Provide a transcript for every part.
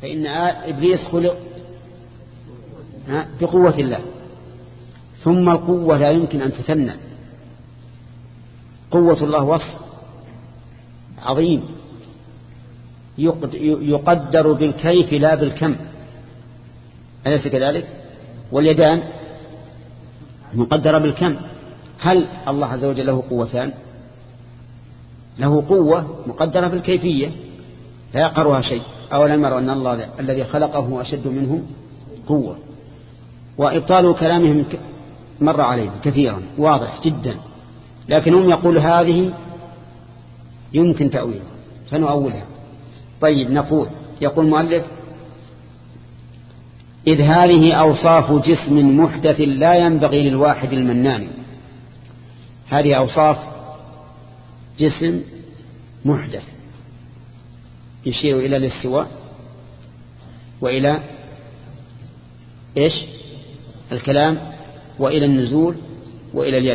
فإن إبليس خلق بقوة الله، ثم القوة لا يمكن أن تثنى. قوة الله وصف عظيم يقدر بالكيف لا بالكم، أليس كذلك؟ واليدان مقدرة بالكم. هل الله عز وجل له قوتان؟ له قوة مقدرة بالكيفية لا يقرها شيء. أولم يروا أن الله الذي خلقه أشد منه قوة. وإبطال كلامهم مر علينا كثيرا واضح جدا، لكنهم يقول هذه يمكن تأويلها فنؤولها. طيب نقول، يقول المؤلف: إذ هذه أوصاف جسم محدث لا ينبغي للواحد المنان. هذه أوصاف جسم محدث يشير إلى الاستواء وإلى إيش الكلام وإلى النزول وإلى اليد.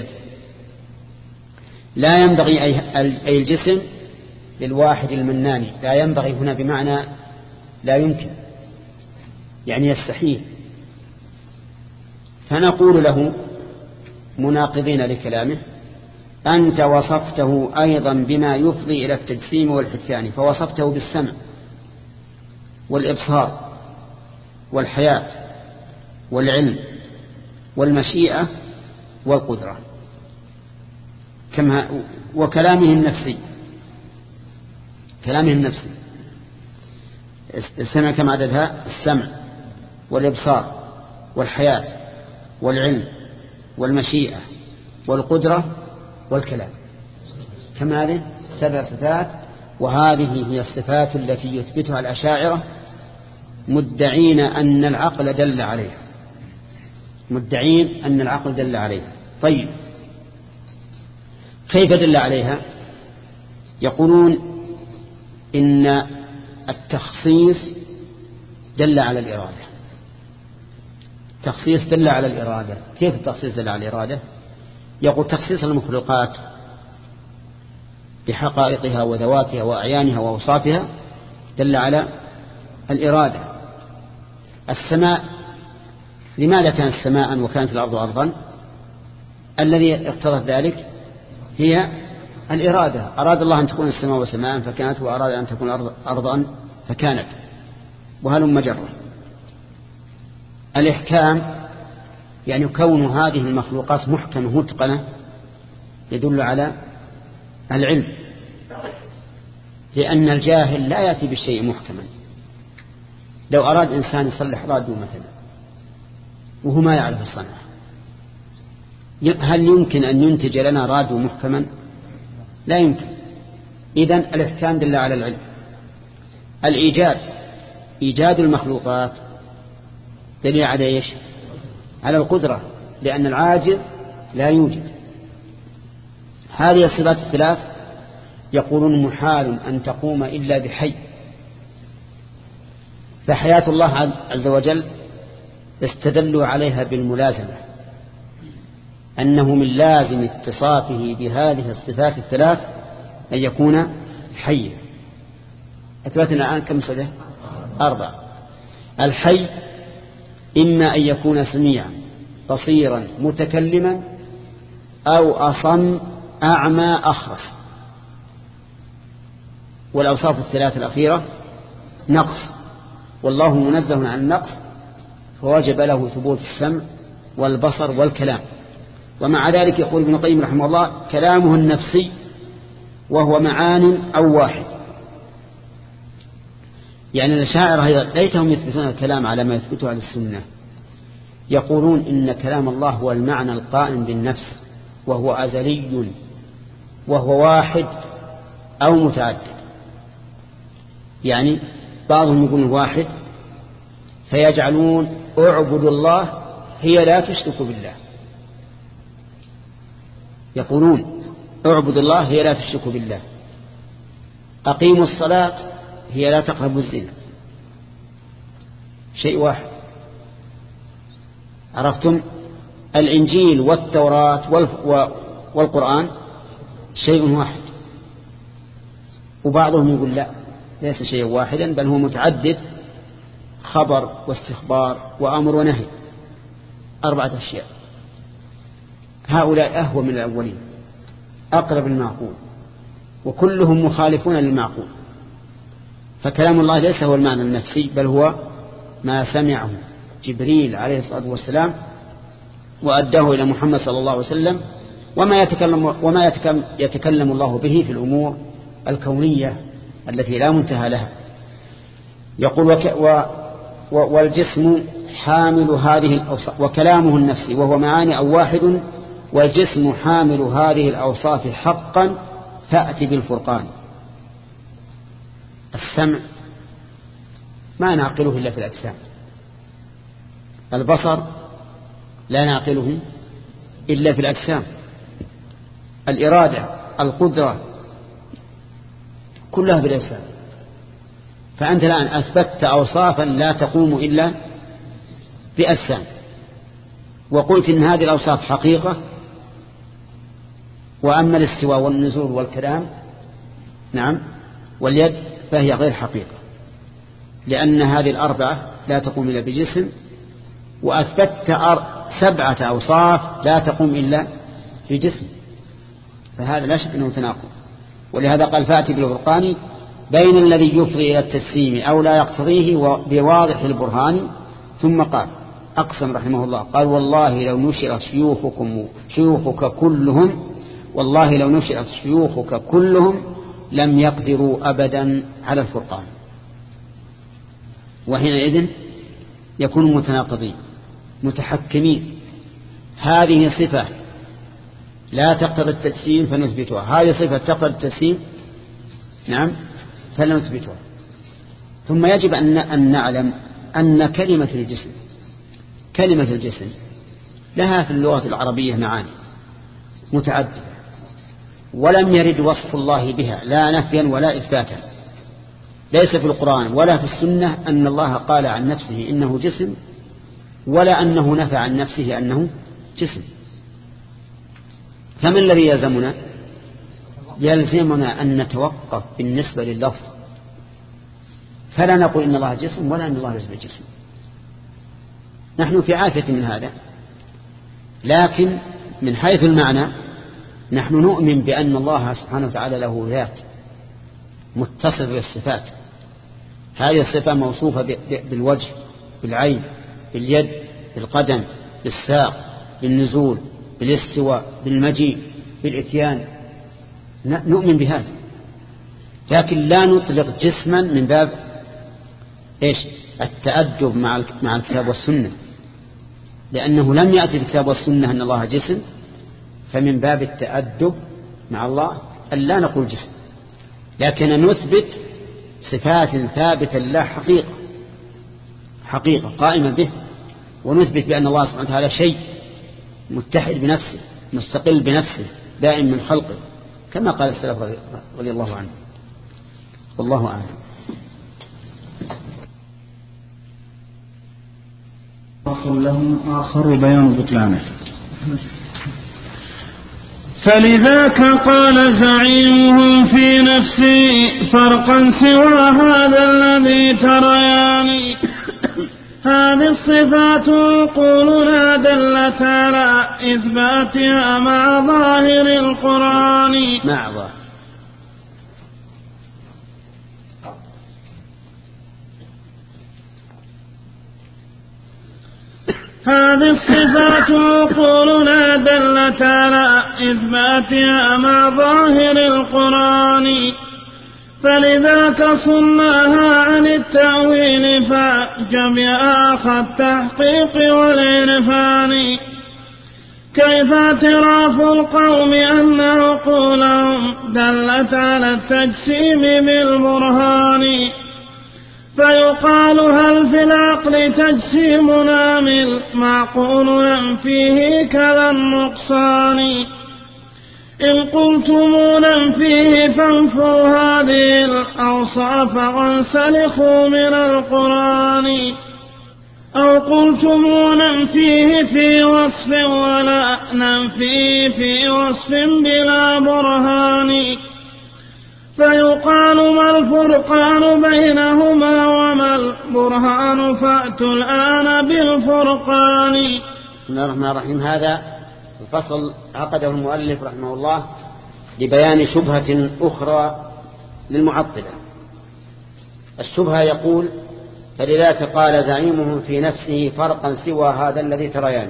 لا ينبغي أي الجسم للواحد المنان. لا ينبغي هنا بمعنى لا يمكن، يعني يستحيل. فنقول له مناقضين لكلامه: أنت وصفته أيضا بما يفضي إلى التجسيم والحدثان، فوصفته بالسمع والإبصار والحياة والعلم والمشيئة والقدرة وكلامه النفسي. كلامه النفسي السمع كم عددها؟ السمع والإبصار والحياة والعلم والمشيئة والقدرة والكلام. كم هذه؟ 7 صفات. وهذه هي الصفات التي يثبتها الأشاعرة مدعين أن العقل دل عليها. مدعين أن العقل دل عليها. طيب كيف دل عليها؟ يقولون إن التخصيص دل على الإرادة. التخصيص دل على الإرادة. كيف التخصيص دل على الإرادة؟ يقول تخصيص المخلوقات بحقائقها وذواتها وأعيانها وأوصافها دل على الإرادة. السماء، لماذا كانت سماء وكانت الأرض أرضا؟ الذي اقتضت ذلك هي الإرادة. أراد الله أن تكون السماء سماء فكانت، وأراد أن تكون الأرض أرضا فكانت، وهلم مجرة. الإحكام يعني كون هذه المخلوقات محكمة متقنة يدل على العلم، لأن الجاهل لا يأتي بالشيء محكما. لو أراد إنسان يصلح راديو مثلا وهو ما يعرف الصنعة، هل يمكن أن ينتج لنا راديو محكما؟ لا يمكن. إذن الإحكام دل على العلم. الإيجاد، إيجاد المخلوقات دليل على إيش؟ على القدرة، لأن العاجز لا يوجد. هذه الصفات الثلاث يقولون محال أن تقوم إلا بحي. فحياة الله عز وجل استدلوا عليها بالملازمة، أنه من لازم اتصافه بهذه الصفات الثلاث أن يكون حيا. أثبتنا الآن كم صفة؟ 4. الحي إما أن يكون سميعا بصيرا متكلما أو أصم أعمى أخرس. والأوصاف الثلاث الأخيرة نقص، والله منزه عن النقص، فوجب له ثبوت السمع والبصر والكلام. ومع ذلك يقول ابن القيم رحمه الله: كلامه النفسي وهو معان أو واحد. يعني الأشاعرة ليتهم يثبتون الكلام على ما يثبته على السنة، يقولون إن كلام الله هو المعنى القائم بالنفس، وهو أزلي وهو واحد أو متعدد. يعني بعضهم يقول واحد فيجعلون اعبد الله هي لا تشرك بالله. يقولون اعبد الله هي لا تشرك بالله، أقيموا الصلاة هي لا تقربوا الزنا. شيء واحد. عرفتم؟ الإنجيل والتوراة والقرآن شيء واحد. وبعضهم يقول لا، ليس شيء واحدا بل هو متعدد خبر واستخبار وأمر ونهي، 4 أشياء. هؤلاء أهوى من الأولين، أقرب المعقول، وكلهم مخالفون للمعقول. فكلام الله ليس هو المعنى النفسي، بل هو ما سمعه جبريل عليه الصلاة والسلام وأداه إلى محمد صلى الله عليه وسلم، وما يتكلم الله به في الأمور الكونية التي لا منتهى لها. يقول والجسم حامل هذه الأوصاف، وكلامه النفسي وهو معاني أو واحد، والجسم حامل هذه الأوصاف حقا فأتي بالفرقان. السمع ما نعقله إلا في الأجسام، البصر لا نعقله إلا في الأجسام، الإرادة، القدرة، كلها بالأجسام. فأنت الآن أثبتت أوصافا لا تقوم إلا بأجسام، وقلت إن هذه الأوصاف حقيقة، وأما الاستواء والنزول والكلام نعم واليد فهي غير حقيقة، لأن هذه الأربعة لا تقوم إلا بجسم، وأثبتت 7 أوصاف لا تقوم إلا في جسم، فهذا لا شك أنه تناقض. ولهذا قال فأتي بالفرقان بين الذي يفضي إلى التسليم أو لا يقتضيه بواضح البرهان. ثم قال أقسم رحمه الله، قال والله لو نشر شيوخك كلهم، والله لو نشرت شيوخك كلهم لم يقدروا أبدا على الفرقان. وحينئذ يكونوا متناقضين متحكمين. هذه صفة لا تقتضي التجسيم فنثبتها، هذه صفة تقتضي التجسيم نعم فنثبتها. ثم يجب أن نعلم أن كلمة الجسم لها في اللغة العربية معاني متعددة، ولم يرد وصف الله بها لا نفيا ولا إثباتا، ليس في القرآن ولا في السنة أن الله قال عن نفسه إنه جسم، ولا أنه نفى عن نفسه أنه جسم. فما الذي يلزمنا؟ يلزمنا أن نتوقف بالنسبة لللفظ، فلا نقول إن الله جسم ولا أن الله ليس بجسم، نحن في عافية من هذا. لكن من حيث المعنى نحن نؤمن بأن الله سبحانه وتعالى له ذات متصف بالصفات، هذه الصفة موصوفة بالوجه، بالعين، باليد، بالقدم، بالساق، بالنزول، بالاستواء، بالمجيء، بالإتيان، نؤمن بهذا. لكن لا نطلق جسما من باب إيش؟ التأدب مع الكتاب والسنة، لأنه لم يأتي بالكتاب والسنة أن الله جسم، فمن باب التأدب مع الله أن لا نقول جسم، لكن نثبت صفات ثابتة لله حقيقة قائمة به، ونثبت بأن الله سبحانه وتعالى شيء متحد بنفسه مستقل بنفسه دائم من خلقه، كما قال السلف رضي الله عنه. والله أعلم. فصل لهم آخر بيان بطلانه. فلذاك قال زعيمهم في نفسي فرقا سوى هذا الذي ترياني، هذه الصفات قولنا دلت على إثباتها مع ظاهر القرآن. هذه الصفات قولنا دلت على إثباتها مع ظاهر القرآن، فلذاك صناها عن التأويل فجمع التحقيق والعرفان. كيف اعتراف القوم أن عقولهم دلت على التجسيم بالبرهان، فيقال هل في العقل تجسيم أم المعقول ينفيه كذا النقصان. إن قلتم ننفيه فانفوا هذه الأوصاف وانسلخوا من القرآن، أو قلتم ننفيه في وصف ولا ننفيه في وصف بلا برهان، فيقال ما الفرقان بينهما وما البرهان فأتوا الآن بالفرقان. بسم الله الرحمن الرحيم. هذا الفصل عقده المؤلف رحمه الله لبيان شبهة أخرى للمعطلة. الشبهة يقول: فلذلك قال زعيمهم في نفسه فرقا سوى هذا الذي تريان.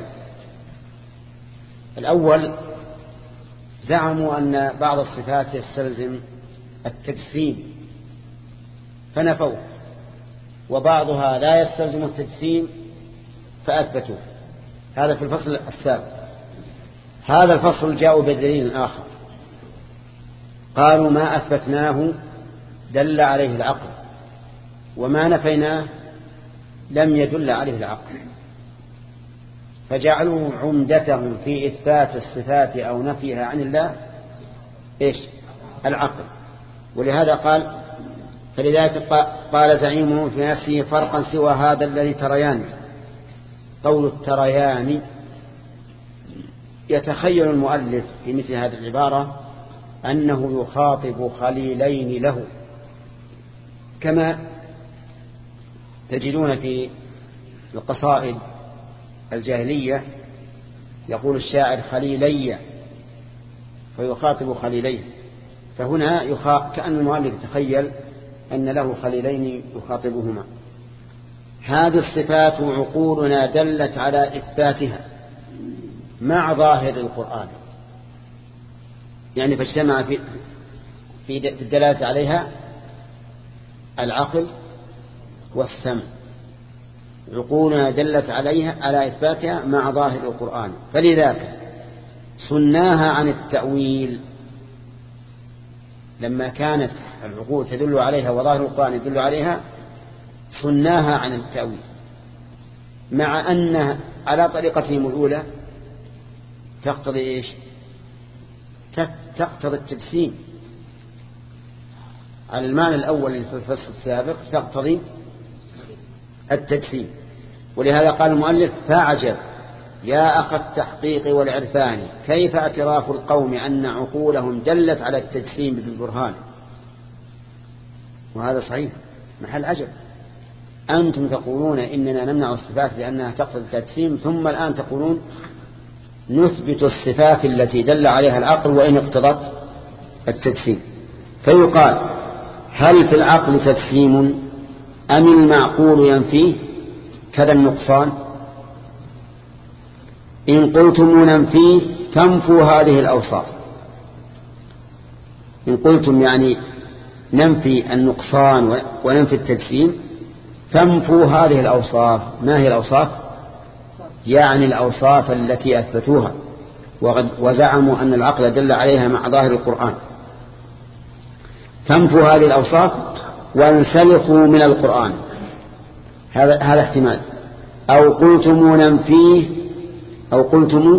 الأول زعموا أن بعض الصفات يستلزم التجسيم فنفوه، وبعضها لا يستلزم التجسيم فأثبتوه. هذا في الفصل السابق. هذا الفصل جاءوا بدليل آخر، قالوا: ما أثبتناه دل عليه العقل، وما نفيناه لم يدل عليه العقل. فجعلوا عمدتهم في إثبات الصفات أو نفيها عن الله إيش؟ العقل. ولهذا قال: فلذلك قال زعيمهم في نفسه فرقا سوى هذا الذي تريان. قول التريان يتخيل المؤلف في مثل هذه العبارة أنه يخاطب خليلين له، كما تجدون في القصائد الجاهلية يقول الشاعر: خليلي، فيخاطب خليلين. فهنا كأن المؤلف يتخيل أن له خليلين يخاطبهما. هذه الصفات عقولنا دلت على إثباتها مع ظاهر القرآن، يعني فاجتمع في الدلالة عليها العقل والسمع. عقولنا دلت عليها على إثباتها مع ظاهر القرآن، فلذلك صناها عن التأويل. لما كانت العقول تدل عليها وظاهر القرآن يدل عليها صناها عن التأويل، مع أن على طريقتهم الأولى تقتضي إيش؟ تقتضي التجسيم. على المعنى الأول في الفصل السابق تقتضي التجسيم. ولهذا قال المؤلف: فاعجب يا أخ التحقيق والعرفان كيف اعتراف القوم أن عقولهم دلت على التجسيم بالبرهان. وهذا صحيح محل عجب. أنتم تقولون إننا نمنع الصفات لأنها تقتضي التجسيم، ثم الآن تقولون نثبت الصفات التي دل عليها العقل وإن اقتضت التجسيم. فيقال: هل في العقل تجسيم أم المعقول ينفيه كذا النقصان؟ إن قلتم ننفيه فانفوا هذه الأوصاف. إن قلتم يعني ننفي النقصان وننفي التجسيم فانفوا هذه الأوصاف. ما هي الأوصاف؟ يعني الأوصاف التي أثبتوها وزعموا أن العقل دل عليها مع ظاهر القرآن. فانفوا هذه الأوصاف وانسلخوا من القرآن. هذا احتمال. أو قلتم ننفيه، أو قلتم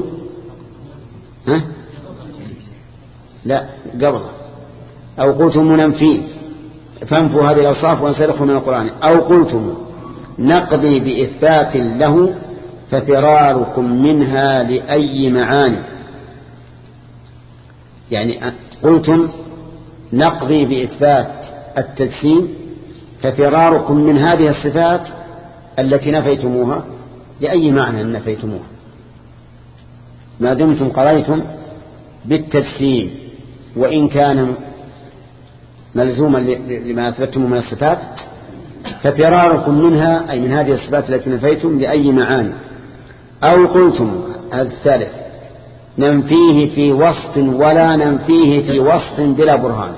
لا قبل، أو قلتم ننفيه فانفوا هذه الأوصاف وانسلخوا من القرآن. أو قلتم نقضي بإثبات له ففراركم منها لأي معاني. يعني قلتم نقضي بإثبات التجسيم ففراركم من هذه الصفات التي نفيتموها لأي معنى نفيتموها، ما دمتم قضيتم بالتجسيم وإن كان ملزوما لما أثبتم من الصفات، ففراركم منها أي من هذه الصفات التي نفيتم لأي معاني. أو قلتم هذا الثالث ننفيه في وصف ولا ننفيه في وصف بلا برهان.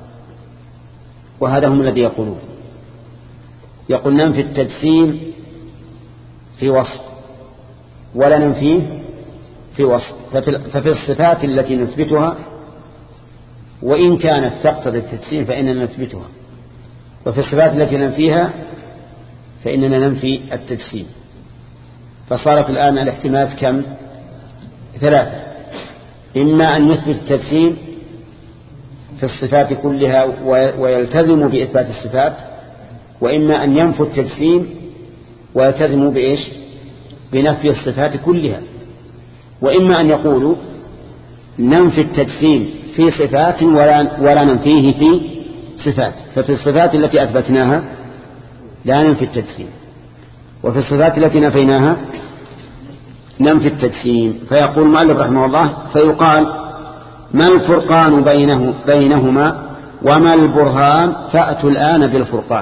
وهذا هم الذي يقول ننفي التجسيم في وصف ولا ننفيه في وصف. ففي الصفات التي نثبتها وإن كانت تقتضي التجسيم فإننا نثبتها، وفي الصفات التي ننفيها فإننا ننفي التجسيم. فصارت الآن الاحتمالات كم؟ 3. إما أن نثبت التجسيم في الصفات كلها ويلتزم بإثبات الصفات، وإما أن ينفوا التجسيم ويلتزموا بإيش؟ بنفي الصفات كلها. وإما أن يقولوا ننفي التجسيم في صفات ولا ننفيه في صفات. ففي الصفات التي أثبتناها لا ننفي التجسيم. وفي الصفات التي نفيناها ننفي التجسيم. فيقول المؤلف رحمه الله فيقال ما الفرقان بينهما وما البرهان فأتوا الآن بالفرقان.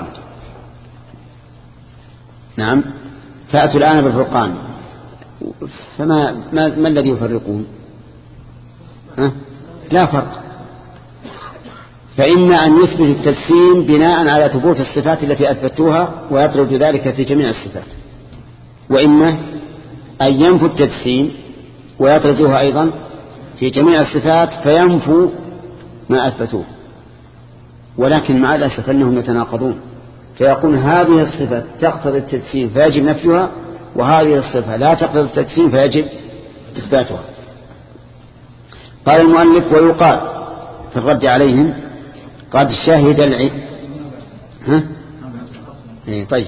نعم فأتوا الآن بالفرقان. ما الذي يفرقون؟ لا فرق. فإما أن يثبت التجسيم بناء على ثبوت الصفات التي أثبتوها ويطرد ذلك في جميع الصفات، وإما أن ينفوا التجسيم ويطردوها أيضا في جميع الصفات فينفوا ما أثبتوه. ولكن مع الأسف أنهم يتناقضون، فيقول هذه الصفة تقتضي التجسيم فيجب نفيها، وهذه الصفة لا تقتضي التجسيم فيجب إثباتها. قال المؤلف ويقال في الرد عليهم قد شهد طيب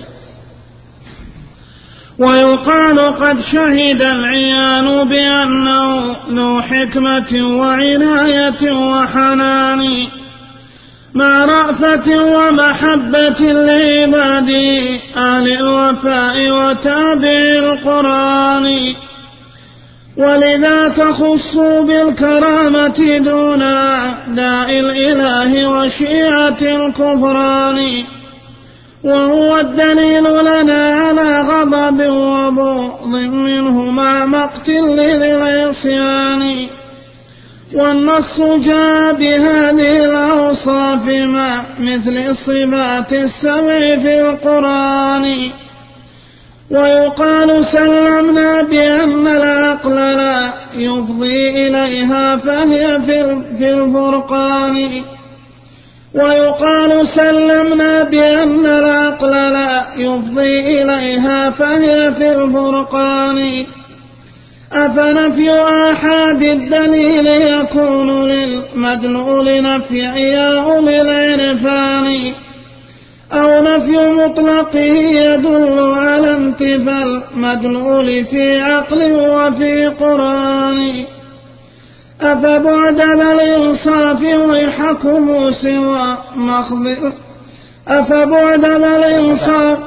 ويقال قد شهد العيان بأنه ذو حكمة وعناية وحنان مع رأفة ومحبة لعباد أهل الوفاء وتابع القرآن، ولذا تخصوا بالكرامة دون أعداء الإله وشيعة الكفران، وهو الدليل لنا على غضب وبغض منه مع مقتل للعصيان. والنص جاء بهذه الأوصاف مع مثل الصفات السبع في القرآن. ويقال سلمنا بأن العقل لا يفضي إليها فهي في الفرقان. ويقال سلمنا بأن العقل لا يفضي إليها فهي في الفرقان. أفنفي آحاد الدليل يكون للمدلول نفي يا أولي العرفان، أو نفي مطلقه يدل على انتفاء المدلول في عقل وفي قرآن. أفبعد ذا الإنصاف ويحكم سوى مخبر أفبعد ذا الإنصاف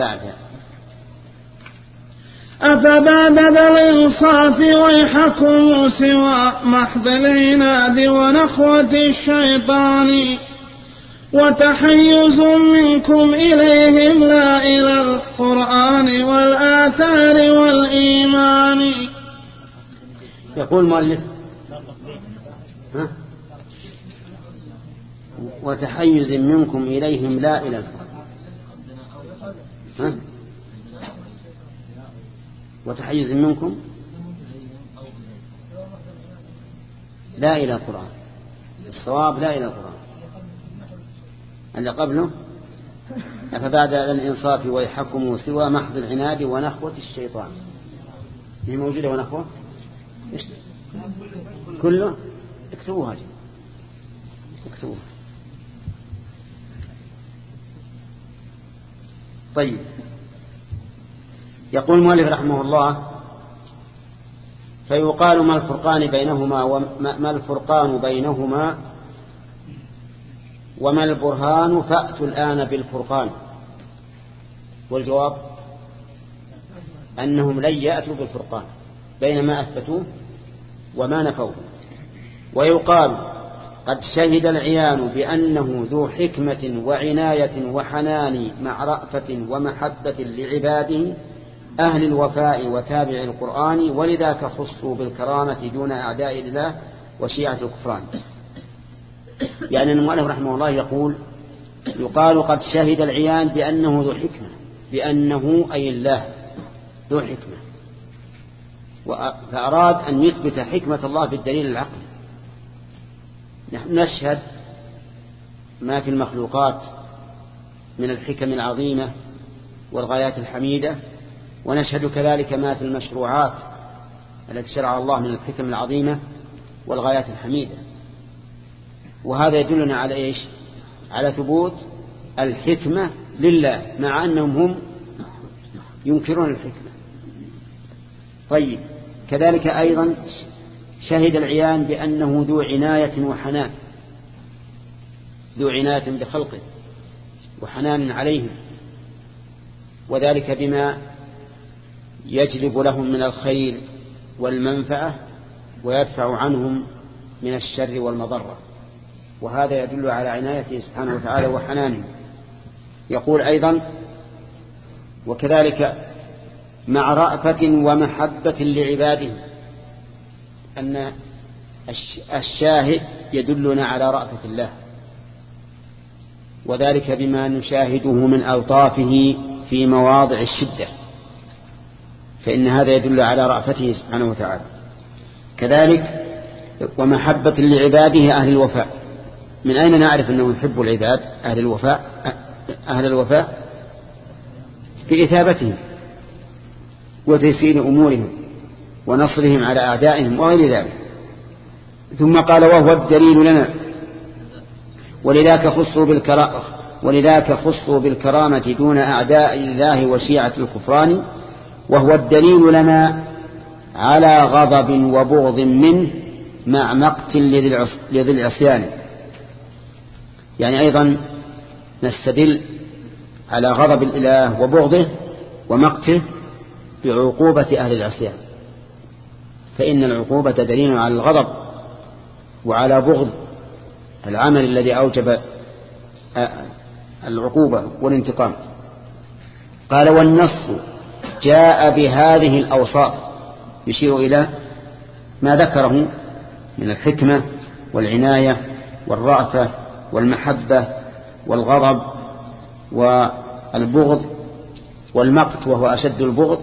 أفبعد ذا الإنصاف ويحكم سوى محض العناد ونخوة الشيطان، وتحيز منكم إليهم لا إلى القرآن والآثار والإيمان. يقول المؤلف وتحيز منكم إليهم لا إلى القرآن. وتحيز منكم لا إلى القرآن. الصواب لا إلى القرآن. اللي قبله أفبعد الإنصاف ويحكموا سوى محض العناد ونخوة الشيطان. هي موجودة ونخوة كله اكتبوها اكتبوها. طيب يقول المؤلف رحمه الله فيقال ما الفرقان بينهما وما البرهان فأتوا الآن بالفرقان. والجواب أنهم لن يأتوا بالفرقان بين ما أثبتوه وما نفوه. ويقال قد شهد العيان بأنه ذو حكمة وعناية وحنان مع رأفة ومحبة لعباده أهل الوفاء وتابع القرآن، ولذاك خصوا بالكرامة دون أعداء الله وشيعة الكفران. يعني المؤلف رحمه الله يقال قد شهد العيان بأنه ذو حكمة، بأنه أي الله ذو حكمة، فأراد أن يثبت حكمة الله بالدليل العقلي. نحن نشهد ما في المخلوقات من الحكم العظيمة والغايات الحميدة، ونشهد كذلك ما في المشروعات التي شرع الله من الحكم العظيمة والغايات الحميدة. وهذا يدلنا على إيش؟ على ثبوت الحكمة لله مع أنهم هم ينكرون الحكمة. طيب كذلك أيضا شهد العيان بأنه ذو عناية وحنان، ذو عناية بخلقه وحنان عليهم، وذلك بما يجلب لهم من الخير والمنفعة ويدفع عنهم من الشر والمضرة، وهذا يدل على عنايته سبحانه وتعالى وحنانه. يقول أيضا: وكذلك مع رأفة ومحبة لعباده، أن الشاهد يدلنا على رأفة الله، وذلك بما نشاهده من ألطافه في مواضع الشدة، فإن هذا يدل على رأفته سبحانه وتعالى. كذلك ومحبة لعباده أهل الوفاء. من أين نعرف أنه يحب العباد أهل الوفاء؟ بإثابتهم وتيسير أمورهم ونصرهم على أعدائهم وغير ذلك. ثم قال: وهو الدليل لنا. ولذاك خصوا بالكرامة دون أعداء الله وشيعة الكفران، وهو الدليل لنا على غضب وبغض منه مع مقت لذي العصيان. يعني أيضا نستدل على غضب الإله وبغضه ومقته بعقوبة أهل العصيان، فإن العقوبة دليل على الغضب وعلى بغض العمل الذي أوجب العقوبة والانتقام. قال: والنص جاء بهذه الأوصاف، يشير إلى ما ذكره من الحكمة والعناية والرأفة والمحبة والغضب والبغض والمقت وهو أشد البغض.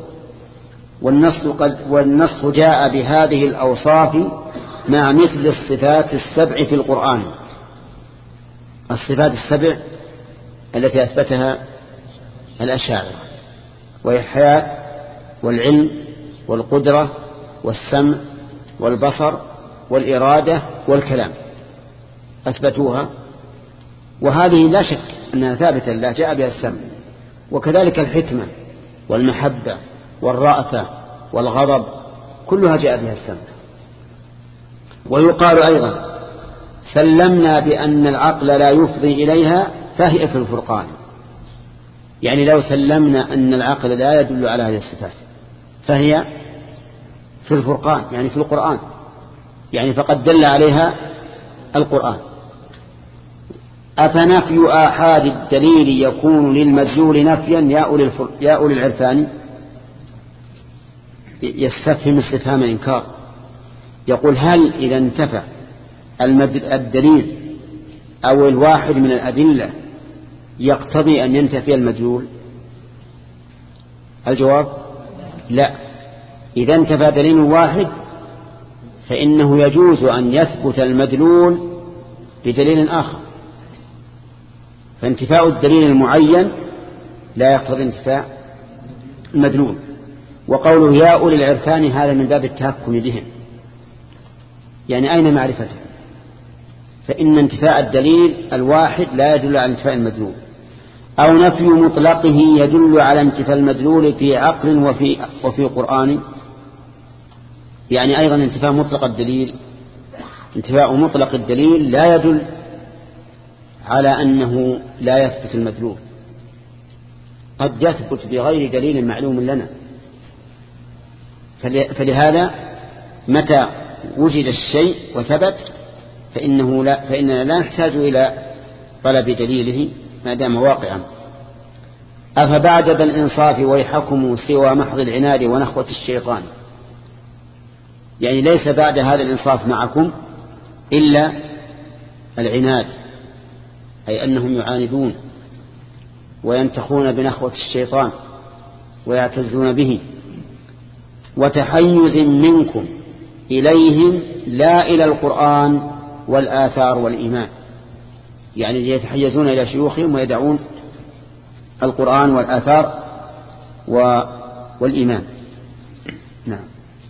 والنص جاء بهذه الأوصاف مع مثل الصفات السبع في القرآن. الصفات السبع التي أثبتها الأشاعرة، وهي الحياة والعلم والقدرة والسمع والبصر والإرادة والكلام، أثبتوها، وهذه لا شك أنها ثابتة لا جاء بها السمع. وكذلك الحكمة والمحبة والرأفة والغضب كلها جاء بها السمع. ويقال أيضا: سلمنا بأن العقل لا يفضي إليها فهي في الفرقان. يعني لو سلمنا أن العقل لا يدل على هذه الصفات فهي في الفرقان، يعني في القرآن، يعني فقد دل عليها القرآن. أفنفي آحاد الدليل يكون للمدلول نفيا يا أولي العرفان؟ يستفهم استفهام إنكار، يقول: هل إذا انتفع الدليل أو الواحد من الأدلة يقتضي أن ينتفي المدلول؟ الجواب: لا. إذا انتفى دليل واحد فإنه يجوز أن يثبت المدلول بدليل آخر، فانتفاء الدليل المعين لا يقتضي انتفاء المدلول. وقوله يا أولي العرفان هذا من باب التهكم بهم، يعني أين معرفته؟ فإن انتفاء الدليل الواحد لا يدل على انتفاء المدلول، أو نفي مطلقه يدل على انتفاء المدلول في عقل وفي قرآن. يعني أيضا انتفاء مطلق الدليل لا يدل على أنه لا يثبت المدلول، قد يثبت بغير دليل معلوم لنا. فلهذا متى وجد الشيء وثبت فإننا لا نحتاج إلى طلب دليله ما دام واقعا. أفبعد ذا الإنصاف ويحكم سوى محض العناد ونخوة الشيطان. يعني ليس بعد هذا الإنصاف معكم إلا العناد، أي أنهم يعاندون وينتخون بنخوة الشيطان ويعتزون به، وتحيز منكم إليهم لا إلى القرآن والآثار والإيمان. يعني يتحيزون إلى شيوخهم ويدعون القرآن والآثار والإيمان. نعم.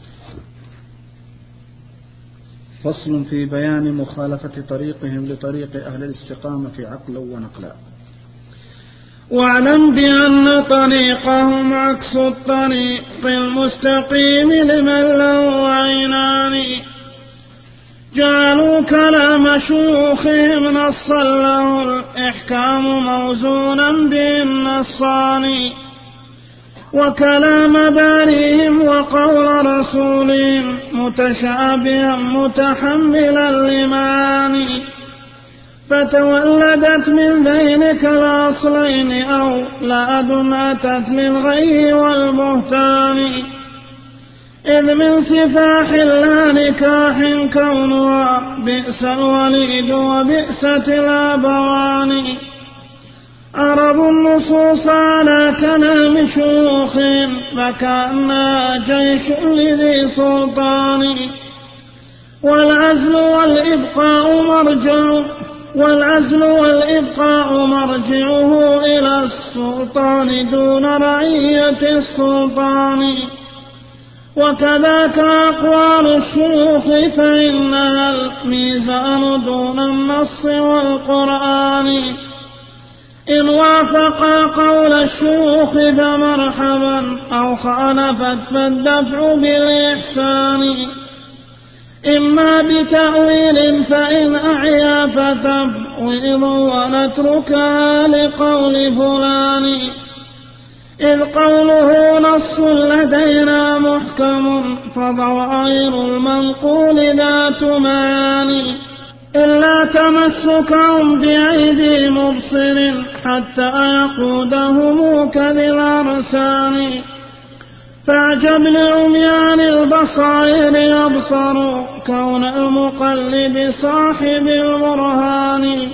فصل في بيان مخالفة طريقهم لطريق أهل الاستقامة عقلا ونقلا. واعلم بأن طريقهم عكس الطريق المستقيم لمن له عينان، جعلوا كلام شيوخهم نصا له الإحكام موزونا به النصان، وكلام باريهم وقول رسولهم متشابها متحملا لمعاني، فتولدت من ذينك الأصلين أولاد أتت للغي والبهتان، إذ من سفاح لا نكاح كونها بئس الوليد وبئست الأبوان. عرض النصوص على كلام شيوخ فكأنها جيش لذي سلطان، والعزل والإبقاء مرجعه إلى السلطان دون رعية السلطان. وكذاك أقوال الشيوخ فإنها الميزان دون النص والقرآن، إن وافقا قول الشيوخ فمرحبا، أو خالفت فالدفع بالإحسان، إما بتأويل فإن أعيا فتفويض ونتركها لقول فلان، إذ قوله نص لدينا محكم فظواهر المنقول ذات معاني، إلا تمسكهم بأيدي مبصر حتى يقودهم كذي الأرسان. فاعجب لعميان البصائر يبصروا كون المقلد صاحب البرهان،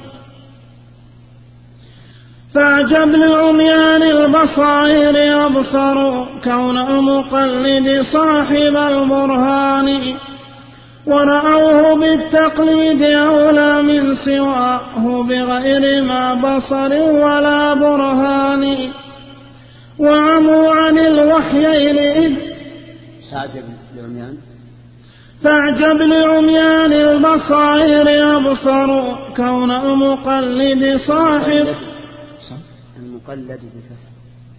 فاعجب لعميان البصائر يبصروا كون المقلد صاحب البرهان، ورأوه بالتقليد أولى من سواه بغير ما بصر ولا برهان، وعموا عن الوحيين إذ فاعجب لعميان البصائر يبصروا كون المقلد صاحب المقلد بفتح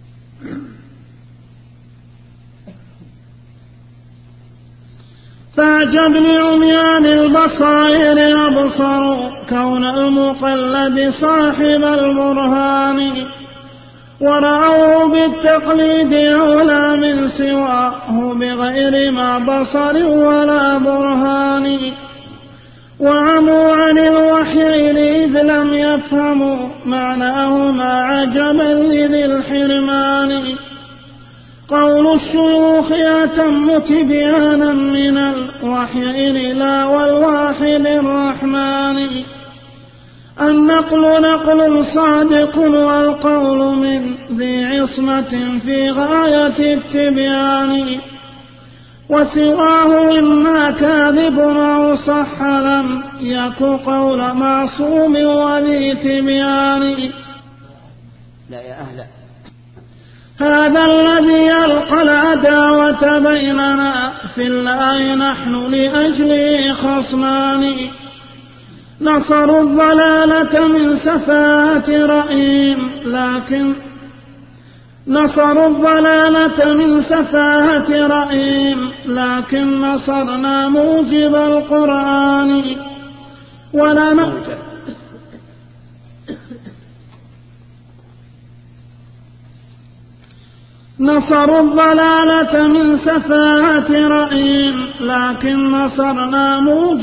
فاعجب لعميان البصائر يبصروا كون المقلد صاحب البرهان، ورأوه بالتقليد أولى من سواه بغير ما بصر ولا برهان، وعموا عن الوحيين إذ لم يفهموا معناهما عجبا لذي الحرمان. قول الشيوخ أتم تبيانا من الوحيين لا والواحد الرحمن، النقل نقل صادق والقول من ذي عصمة في غاية التبيان، وسواه إما كاذب أو صح لم يك قول معصوم وذي تبيان. لا يا أهلا، هذا الذي يلقى العداوة بيننا في الله نحن لأجله خصمان، نصروا الضلالة من سفاهة رأيهم لكن نصرنا موجب القرآن، نصروا الضلالة من سفاهة رأيهم لكن نصرنا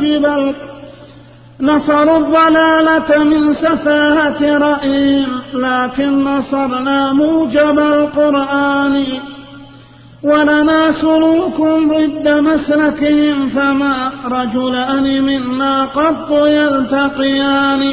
موجب القرآن، ولنا سلوك ضد مسلكهم فما رجلان منا قط يلتقيان،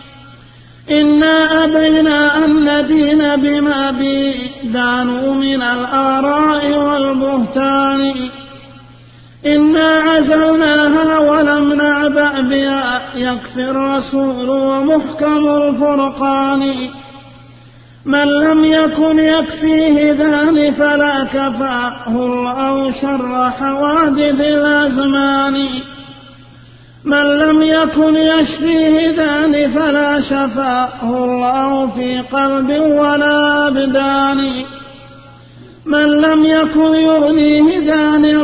إنا أبينا أن ندين بما به دانوا من الآراء والبهتان، إنا عزلناها ولم نعبأ بها يكفي الرسول ومحكم الفرقان، من لم يكن يكفيه ذان فلا كفاه الله شر حوادث الأزمان، من لم يكن يشفيه ذان فلا شفاه الله في قلب ولا أبدان، من لم يكن يغنيه ذان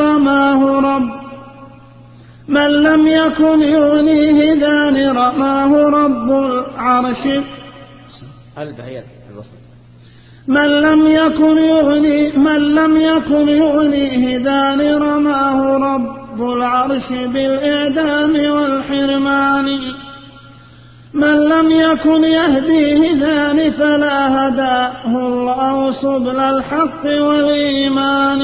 رماه رب العرش من لم يكن يغنيه ذان رماه رب العرش بالإعدام والحرمان. من لم يكن يهديه ذان فلا هداه الله سبل الحق والإيمان.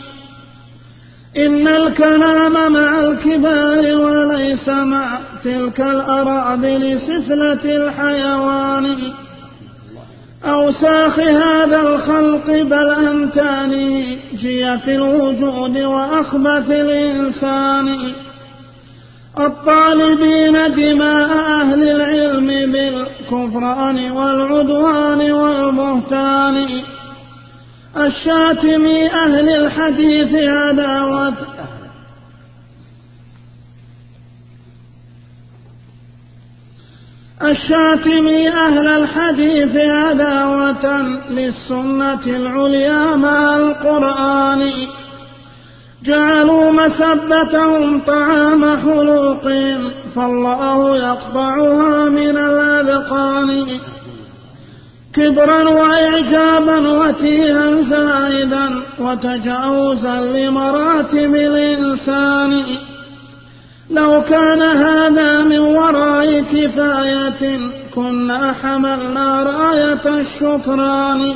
إن الكلام مع الكبار وليس مع تلك الأراذل سفلة الحيوان. أوساخ هذا الخلق بل أنتاني جي في الوجود وأخبث الإنسان. الطالبين دماء أهل العلم بالكفران والعدوان والبهتان. الشاتم أهل الحديث عداوة الشاتم أهل الحديث عداوة للسنة العليا مع القرآن. جعلوا مسبتهم طعام حلوق فالله يقطعها من الأذقان. كبرا وإعجابا وتيها زائدا وتجاوزا لمراتب الإنسان. لو كان هذا من وراء كفاية كنا حملنا راية الشكران.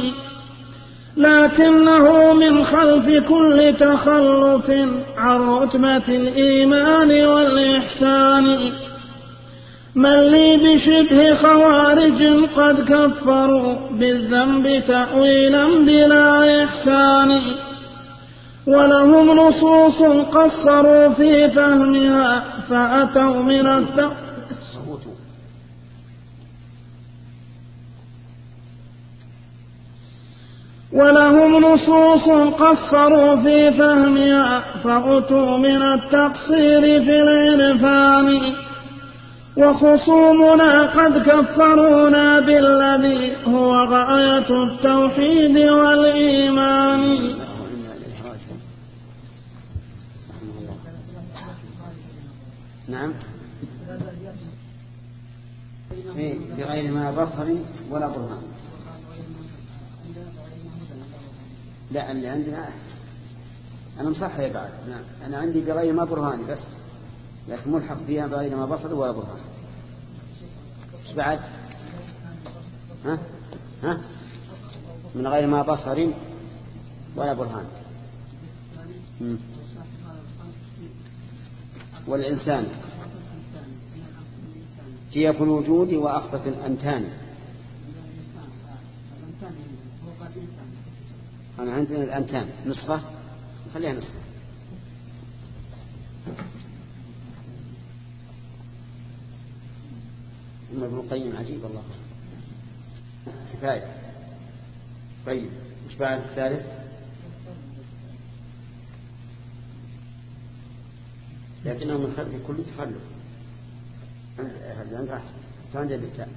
لكنه من خلف كل تخلف عن رتبة الإيمان والإحسان. من لي بشبه خوارج قد كفروا بالذنب تأويلا بلا إحسان. ولهم نصوص قصروا في فهمها فأتوا من فأتوا من التقصير في العرفان. وخصومنا قد كفرونا بالذي هو غاية التوحيد والإيمان. نعم بغير ما بصر ولا برهان. لا اللي عندنا أنا مصحح بعد. نعم أنا عندي بغير ما برهان بس لكن ملحق فيها بغير ما بصر ولا برهان. ايش بعد؟ ها من غير ما بصر ولا برهان. والإنسان جيف الوجود وأخبث الأنتان. أنا عندنا الأنتان نسخة خليها نسخة. ابن القيم عجيب الله كفاية. طيب وش بعد الثالث؟ لكنه من خلف كل تخلف. هذا عند أحسن تانجد بالتالي.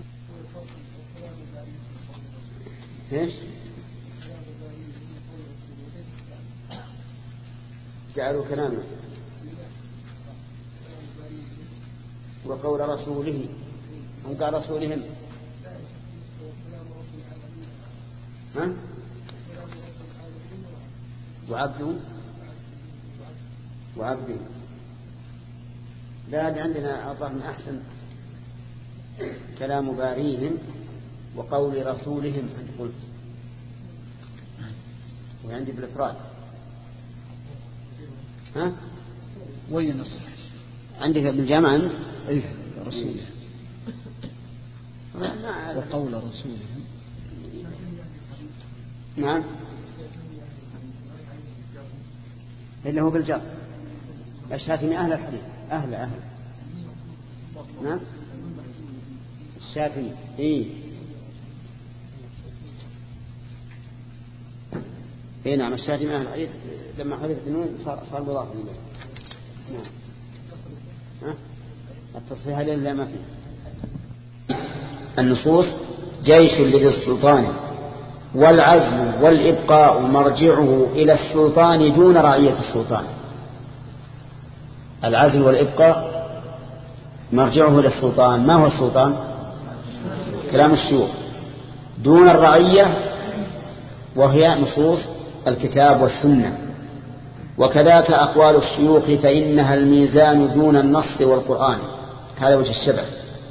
ايش؟ جعلوا كلامه وقول رسوله هم قال رسولهم. ها؟ وعبده لا عندنا أظهر من أحسن كلام باريهم وقول رسولهم أنت قلت وعندي بالإفراد. ها؟ وين نصح عندك بالجامعة أيه رسولهم وقول رسولهم. نعم إلا هو بالجر. الشافعي أهل الحديث أهل نعم الشافعي إيه نعم الشافعي أهل الحديث لما حذفت النون صار مضاف إليه. نعم التصحيح لا ما فيه. النصوص جيش لذي السلطان والعزل والإبقاء مرجعه إلى السلطان دون رعية السلطان. العزل والإبقاء مرجعه إلى السلطان. ما هو السلطان؟ كلام الشيوخ. دون الرعية وهي نصوص الكتاب والسنة. وكذاك أقوال الشيوخ فإنها الميزان دون النص والقرآن. هذا وجه الشبه.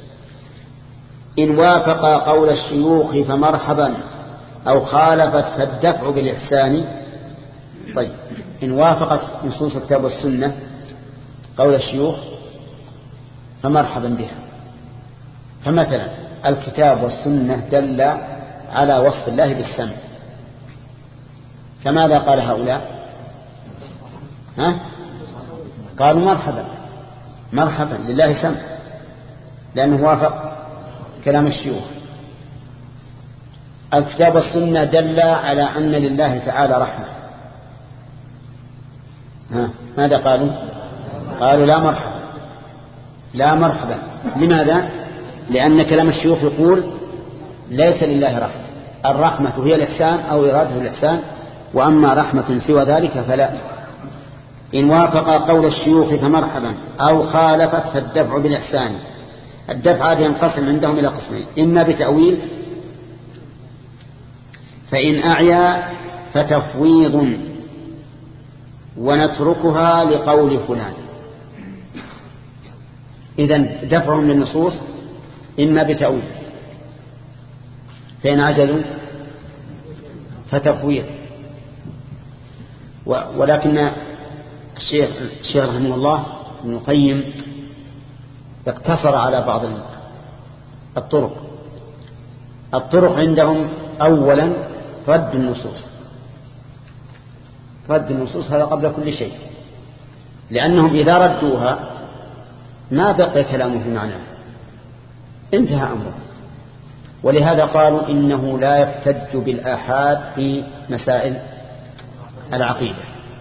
إن وافق قول الشيوخ فمرحبا أو خالفت فالدفع بالإحسان. طيب، إن وافقت نصوص الكتاب والسنة قول الشيوخ فمرحبا بها. فمثلا الكتاب والسنة دل على وصف الله بالسمع، فماذا قال هؤلاء؟ قالوا مرحبا لله سمع، لأنه وافق كلام الشيوخ. الكتاب والسنة دل على أن لله تعالى رحمة، ماذا قالوا؟ قالوا لا مرحبا. لماذا؟ لأن كلام الشيوخ يقول ليس لله رحمة، الرحمة هي الإحسان أو إرادة الإحسان، وأما رحمة سوى ذلك فلا. إن وافق قول الشيوخ فمرحبا أو خالفت فالدفع بالإحسان. الدفع ينقسم عندهم إلى قسمين: إما بتأويل، فإن أعيا فتفويض ونتركها لقول فلان. إذن دفعهم للنصوص إما بتأويل، فإن عجلوا فتفويض. ولكن الشيخ رحمه الله ابن القيم اقتصر على بعض الطرق عندهم. أولا رد النصوص هذا قبل كل شيء، لأنهم إذا ردوها ما بقي كلامه في معناه، انتهى أمره. ولهذا قالوا إنه لا يحتج بالآحاد في مسائل العقيدة.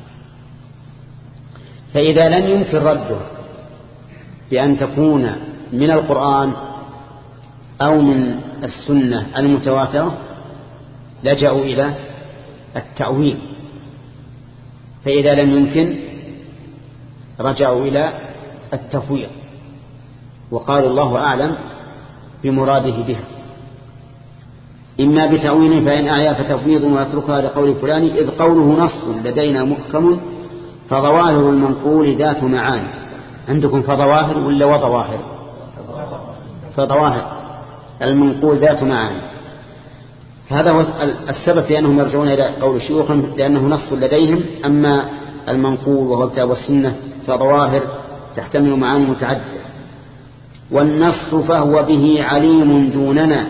فإذا لم يمكن رده بأن تكون من القرآن أو من السنة المتواترة لجأوا إلى التأويل، فإذا لم يمكن رجعوا إلى التفويض وقالوا الله أعلم بمراده بها. إما بتأويل فإن أعيا فتفويض ويتركها لقول فلان، إذ قوله نص لدينا محكم فظواهر المنقول ذات معاني. عندكم فظواهر ولا وظواهر؟ فظواهر المنقول ذات معاني. هذا هو السبب في أنهم يرجعون إلى قول الشيوخ، لأنه نص لديهم. أما المنقول وهو الكتاب والسنة فظواهر تحتمل معاني متعددة. والنص فهو به عليم دوننا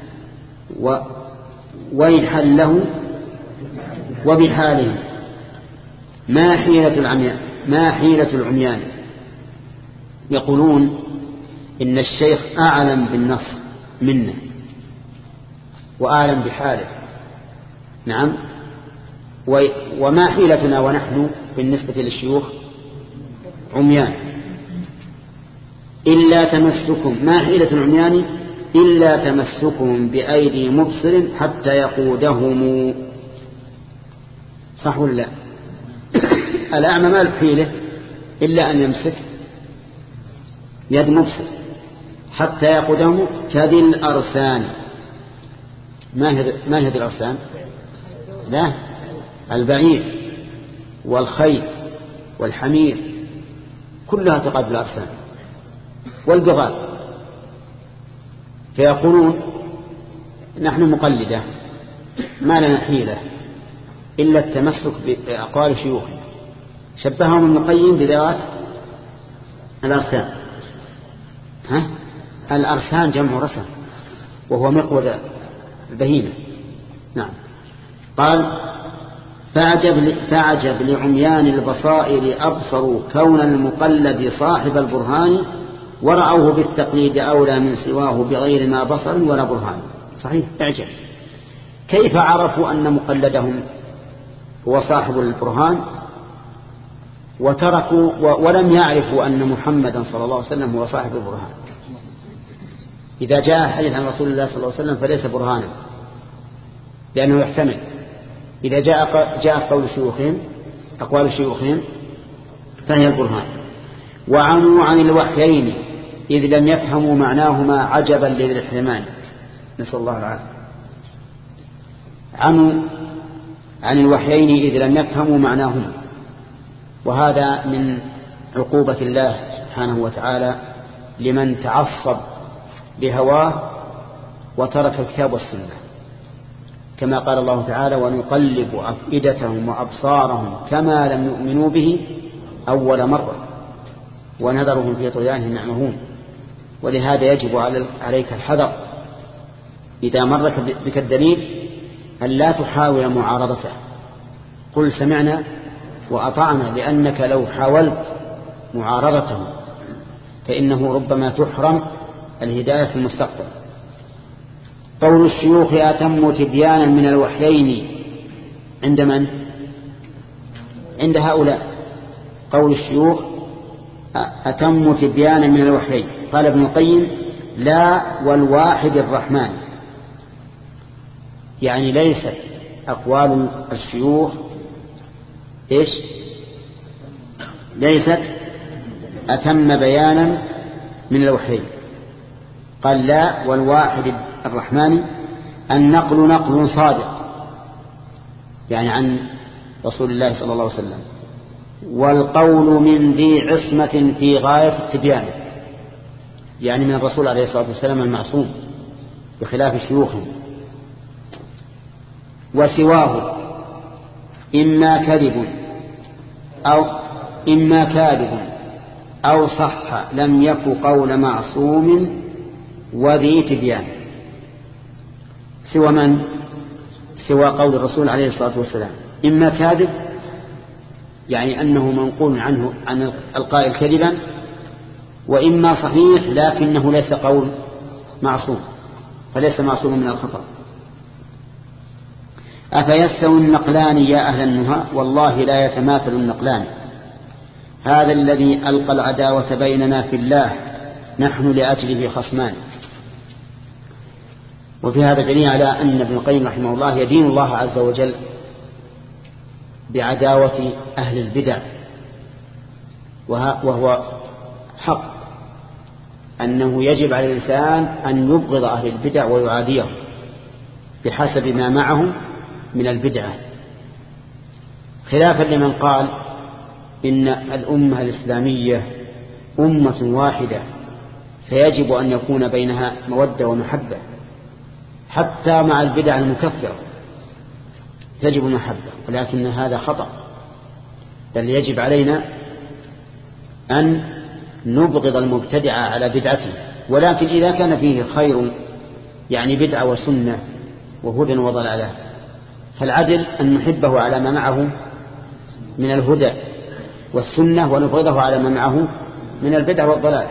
ويحل له وبحاله ما حيلة العميان. يقولون إن الشيخ أعلم بالنص منا وأعلم بحاله. نعم. وما حيلتنا ونحن بالنسبة للشيوخ عميان إلا تمسكم. ما حيلة العميان إلا تمسكهم بأيدي مبصر حتى يقودهم. صح ولا لا؟ الأعمى ما الحيلة إلا أن يمسك يد مبصر حتى يقودهم كذي الأرسان. ما هي الأرسان؟ لا، البعير والخيل والحمير كلها تقاد بالأرسان والبغال. فيقولون نحن مقلدة ما لنا حيلة إلا التمسك بأقوال شيوخنا. شبههم ابن القيم بذوات الأرسان. الأرسان جمع رسم وهو مقود البهيمة. نعم. قال فعجب لعميان البصائر أبصروا كون المقلد صاحب البرهان ورأوه بالتقليد أولى من سواه بغير ما بصر ولا برهان. صحيح، اعجب. كيف عرفوا أن مقلدهم هو صاحب البرهان وتركوا ولم يعرفوا أن محمدا صلى الله عليه وسلم هو صاحب البرهان؟ إذا جاء حديث عن رسول الله صلى الله عليه وسلم فليس برهانا، لأنه يحتمل. إذا جاء أقوال شيوخهم فهي البرهان. وعموا عن الوحيين إذ لم يفهموا معناهما عجبا للحرمان. نسأل الله العافية. عموا عن الوحيين إذ لم يفهموا معناهما. وهذا من عقوبة الله سبحانه وتعالى لمن تعصب بهواه وترك الكتاب والسنة، كما قال الله تعالى: ونقلب أفئدتهم وأبصارهم كما لم يؤمنوا به أول مرة ونذرهم في طغيانهم يعمهون. ولهذا يجب عليك الحذر إذا مر بك الدليل أن لا تحاول معارضته، قل سمعنا وأطعنا، لأنك لو حاولت معارضته فإنه ربما تحرم الهداية في المستقبل. قول الشيوخ أتم تبيانا من الوحيين عند من؟ عند هؤلاء. قول الشيوخ أتم تبيانا من الوحيين. قال ابن القيم: لا، والواحد الرحمن. يعني ليست أقوال الشيوخ إيش؟ ليست أتم بيانا من الوحيين. قال: لا، والواحد الرحمن. النقل نقل صادق، يعني عن رسول الله صلى الله عليه وسلم، والقول من ذي عصمة في غاية التبيان، يعني من الرسول عليه الصلاة والسلام المعصوم بخلاف شيوخهم. وسواه إما كاذب أو صح لم يك قول معصوم وذي تبيان. سوى من؟ سوى قول الرسول عليه الصلاة والسلام. إما كاذب يعني أنه منقول عنه عن القائل كذبا، وإما صحيح لكنه ليس قول معصوم، فليس معصوم من الخطأ. أفيستوي النقلان يا أهل النهى؟ والله لا يتماثل النقلان. هذا الذي ألقى العداوة بيننا في الله نحن لأجله خصمان. وفي هذا دليل على أن ابن القيم رحمه الله يدين الله عز وجل بعداوة أهل البدع، وهو حق أنه يجب على الإنسان أن يبغض أهل البدع ويعاديهم بحسب ما معهم من البدعة، خلافا لمن قال إن الأمة الإسلامية أمة واحدة فيجب أن يكون بينها مودة ومحبة، حتى مع البدع المكفرة تجب المحبة، ولكن هذا خطأ، بل يجب علينا أن نبغض المبتدع على بدعته. ولكن إذا كان فيه خير، يعني بدعة وسنة وهدى وضلالة، فالعدل أن نحبه على ما معه من الهدى والسنة ونبغضه على ما معه من البدع والضلال.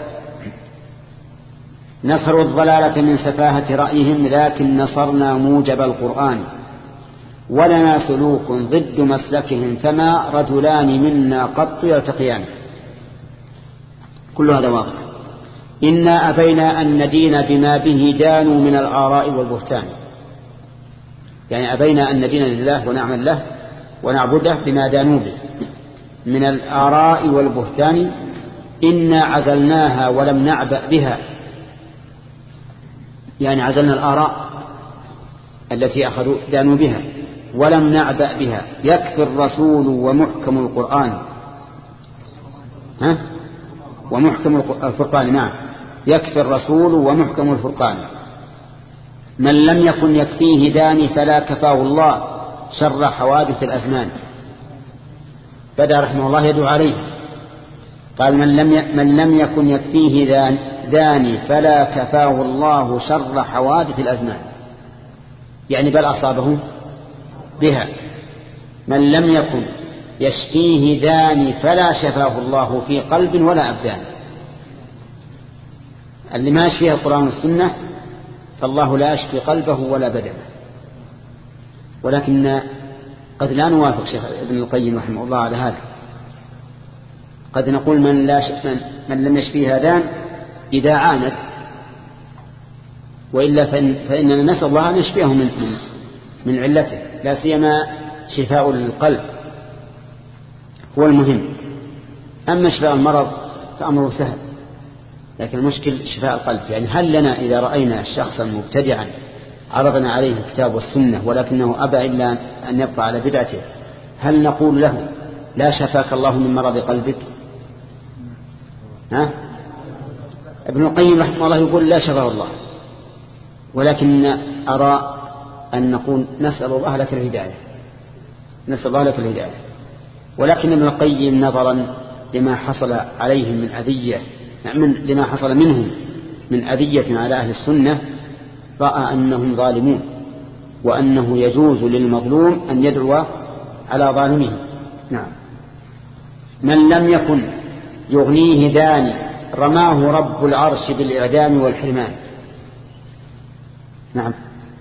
نصروا الضلالة من سفاهة رأيهم، لكن نصرنا موجب القرآن، ولنا سلوك ضد مسلكهم، فما رجلان منا قط يلتقيان. كل هذا واضح. إنا أبينا أن ندين بما به دانوا من الآراء والبهتان، يعني أبينا أن ندين لله ونعمل له ونعبده بما دانوا به من الآراء والبهتان. إنا عزلناها ولم نعبأ بها، يعني عزلنا الآراء التي دانوا بها ولم نعبأ بها. يكفي الرسول ومحكم القرآن، ومحكم الفرقان. نعم، يكفي الرسول ومحكم الفرقان. من لم يكن يكفيه داني فلا كفاه الله شر حوادث الأزمان. بدأ رحمه الله يدعو عليه، قال: من لم يكن يكفيه داني فلا كفاه الله شر حوادث الأزمان، يعني بل أصابه بها. من لم يكن يشفيه داني فلا شفاه الله في قلب ولا أبدان. اللي ما يشفيه القرآن والسنة فالله لا يشفي قلبه ولا بدنه. ولكن قد لا نوافق شيخ ابن القيم رحمه الله على هذا. قد نقول من لم يشفيه هذان إذا عاند، وإلا فإننا نسأل الله أن يشفيه من علته، لا سيما شفاء القلب هو المهم. أما شفاء المرض فأمره سهل، لكن المشكل شفاء القلب. يعني هل لنا إذا رأينا شخصا مبتدعا عرضنا عليه الكتاب والسنة ولكنه أبى إلا أن يبقى على بدعته، هل نقول له لا شفاك الله من مرض قلبك؟ ابن القيم رحمه الله يقول لا شفاه الله، ولكن أرى أن نقول نسأل الله لك الهداية، نسأل الله لك الهداية. ولكن ابن القيم نظرا لما حصل عليهم من أذية، لما حصل منهم من أذية على أهل السنة، رأى أنهم ظالمون وأنه يجوز للمظلوم أن يدعو على ظالمه. نعم. من لم يكن يغنيه داني رماه رب العرش بالإعدام والحرمان. نعم،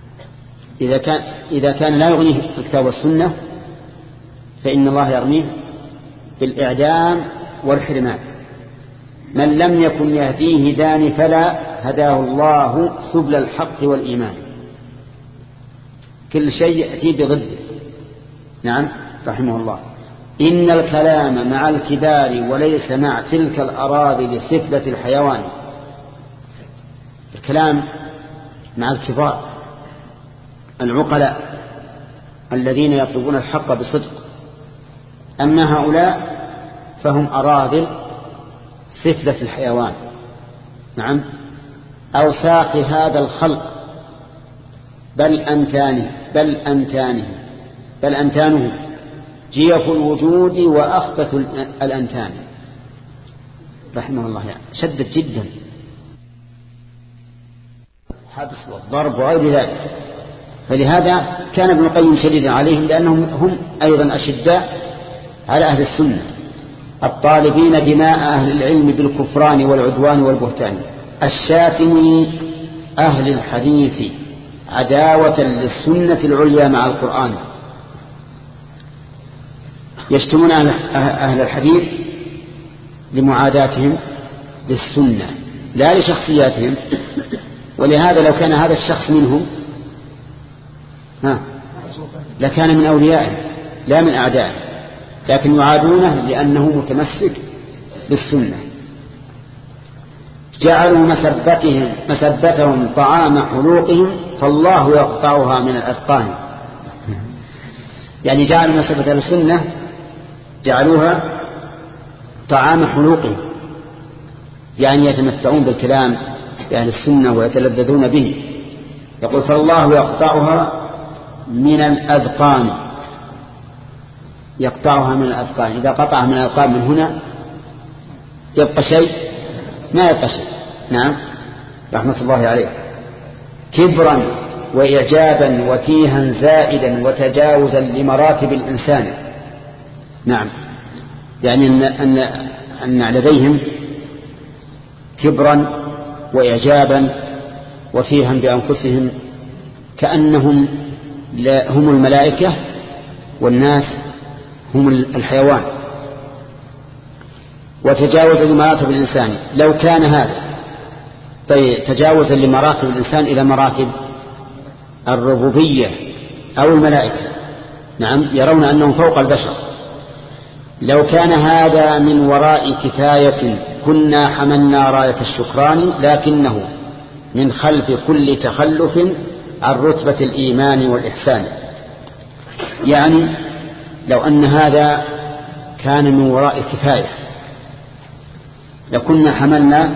إذا كان لا يغنيه الكتاب والسنة فإن الله يرميه بالإعدام والحرمان. من لم يكن يهديه داني فلا هداه الله سبل الحق والإيمان. كل شيء يأتي بضده. نعم، رحمه الله. إن الكلام مع الكبار وليس مع تلك الأراضي لسفلة الحيوان. الكلام مع الكبار العقلاء الذين يطلبون الحق بصدق، أما هؤلاء فهم أراذل سفلة الحيوان. نعم، أوساخ هذا الخلق بل أنتانه جيف الوجود وأخبث الأنتان. رحمه الله، يعني شدد جدا، حبس والضرب وغير ذلك. فلهذا كان ابن القيم شديدا عليهم، لأنهم هم أيضا أشداء على أهل السنة، الطالبين دماء أهل العلم بالكفران والعدوان والبهتان، الشاتم أهل الحديث عداوة للسنة العليا مع القرآن. يشتمون أهل الحديث لمعاداتهم للسنة لا لشخصياتهم. ولهذا لو كان هذا الشخص منهم لكان من أوليائهم لا من أعدائهم، لكن يعادونه لأنه متمسك بالسنة. جعلوا مسبتهم طعام حلوقهم فالله يقطعها من الأذقان. يعني جعلوا مسبة السنة جعلوها طعام حلوقهم، يعني يتمتعون بالكلام بأهل السنة ويتلذذون به. يقول فالله يقطعها من الأذقان، يقطعها من الأذقان. إذا قطعها من الأذقان من هنا يبقى شيء؟ ما يبقى شيء. نعم، رحمة الله عليه. كبرا وإعجابا وتيها زائدا وتجاوزا لمراتب الإنسان. نعم، يعني أن لديهم كبرا وإعجابا وتيها بأنفسهم، كأنهم هم الملائكة والناس هم الحيوان. وتجاوزا لمراتب الإنسان، لو كان هذا تجاوزا لمراتب الإنسان إلى مراتب الربوبية أو الملائكة. نعم، يرون أنهم فوق البشر. لو كان هذا من وراء كفاية كنا حملنا راية الشكران، لكنه من خلف كل تخلف عن رتبة الإيمان والإحسان. يعني لو أن هذا كان من وراء كفاية لكنا حملنا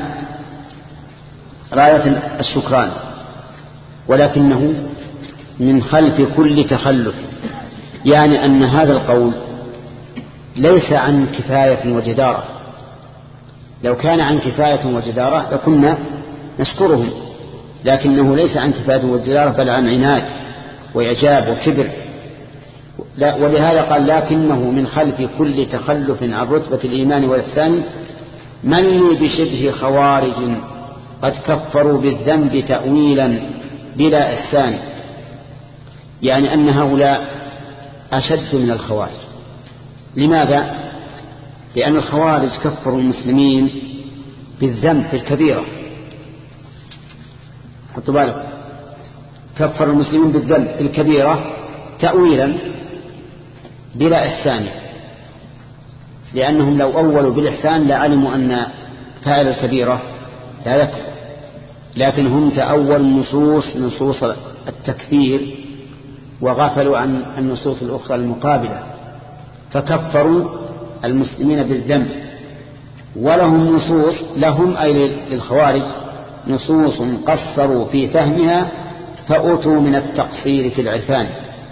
راية الشكران، ولكنه من خلف كل تخلف، يعني أن هذا القول ليس عن كفاية وجدارة. لو كان عن كفاية وجدارة لكنا نشكرهم، لكنه ليس عن كفاية وجدارة بل عن عناد وإعجاب وكبر. ولهذا قال لكنه من خلف كل تخلف عن رتبة الإيمان والإحسان من بشبه خوارج قد كفروا بالذنب تأويلا بلا إحسان. يعني أن هؤلاء أشد من الخوارج. لماذا؟ لأن الخوارج كفروا المسلمين بالذنب الكبيرة. حطوا بالك، كفروا المسلمين بالذنب الكبيرة تأويلا بلا إحسان، لأنهم لو أولوا بالإحسان لعلموا أن فاعل الكبيرة لا يكفر، لكن هم تأول نصوص التكفير وغفلوا عن النصوص الأخرى المقابلة، فكفروا المسلمين بالذنب، ولهم نصوص لهم أي للخوارج نصوص قصروا في فهمها فأتوا من التقصير في العرفان.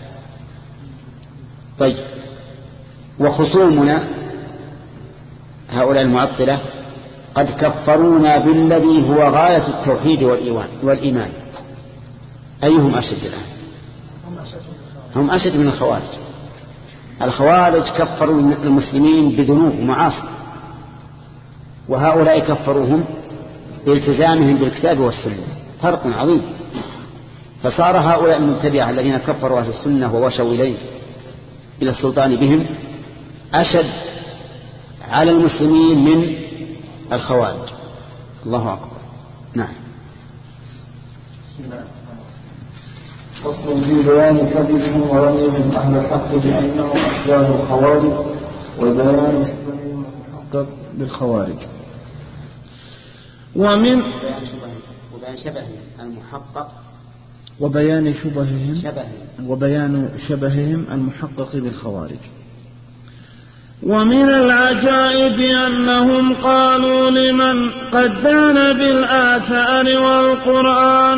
طيب، وخصومنا هؤلاء المعطلة قد كفرونا بالذي هو غاية التوحيد والإيمان. أيهم أشد الآن؟ هم أشد من الخوارج. الخوارج كفروا المسلمين بذنوب ومعاصي، وهؤلاء كفروهم بالتزامهم بالكتاب والسنة، فرق عظيم. فصار هؤلاء المبتدعة الذين كفروا أهل السنة ووشوا إلى السلطان بهم أشد على المسلمين من الخوارج. الله أكبر. نعم. فصل في بيان كذبهم ورميهم أهل الحق بأنهم أشباه الخوارج وبيان شبههم المحقق بالخوارج. وبيان شبههم المحقق وبيان شبههم المحقق بالخوارج. ومن العجائب أنهم قالوا لمن قد دان بالآثار والقرآن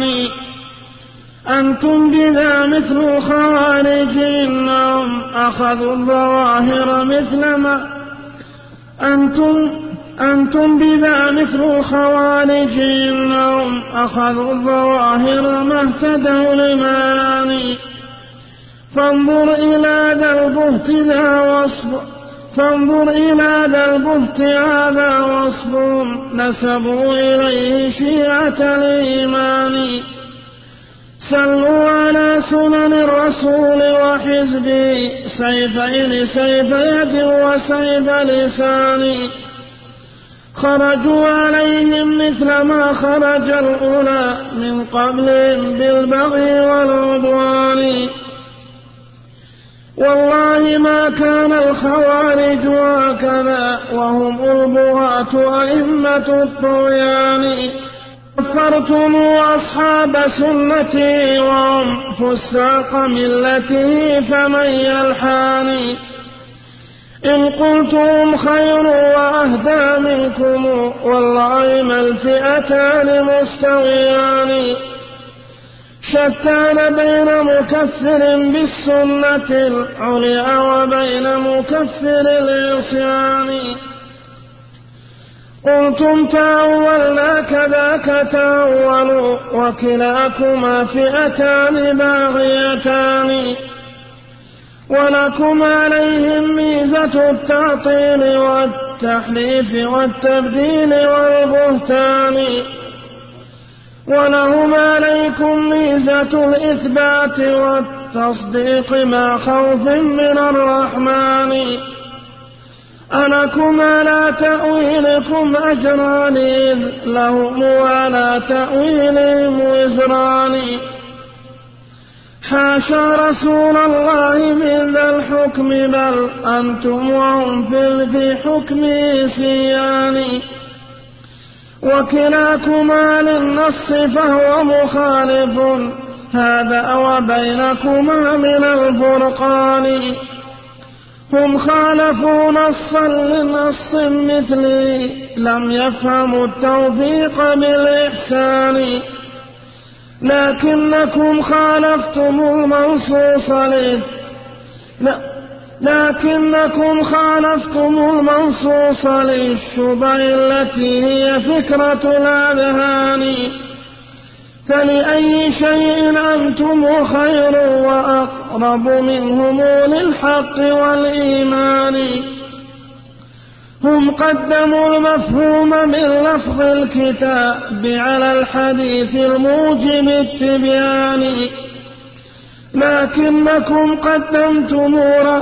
أنتم بذا مثل الخوارج إنهم أخذوا الظواهر مثل ما أنتم بذا مثل الخوارج إنهم أخذوا الظواهر ما اهتدوا لمعاني فانظر إلى ذا البهت هذا وصف نسبوا إليه شيعة الإيمان سلوا على سنن الرسول وحزبه سيفين سيف يد وسيف لسان خرجوا عليهم مثل ما خرج الأولى من قبلهم بالبغي والعدوان والله ما كان الخوارج هكذا وهم البغاة أئمة الطغيان كفرتم أصحاب سنتي وهم فساق ملته فمن يلحاني إن قلتم خير وأهدى منكم والله ما الفئتان مستويان شتان بين مكفر بالسنة العليا وبين مكفر العصيان قلتم تأولنا كذاك تأولوا وكلاكما فئتان باغيتان ولكم عليهم ميزة التعطيل والتحريف والتبديل والبهتان ولهم عليكم ميزة الإثبات والتصديق مع خوف من الرحمن ألكم على تأويلكم أجران إذ لهم على تأويلهم وزران حاشا رسول الله من ذا الحكم بل أنتم وهم في حكمه سيان وكلاكما للنص فهو مخالف هذا وبينكما من الفرقان هم خالفوا نصا لنص مثلي لم يفهموا التوفيق بالإحسان لكنكم خالفتم المنصوص للشبه التي هي فكرة الأذهان فلأي شيء أنتم خير وأقرب منهم للحق والإيمان هم قدموا المفهوم من لفظ الكتاب على الحديث الموجب التبيان لكنكم قدمتم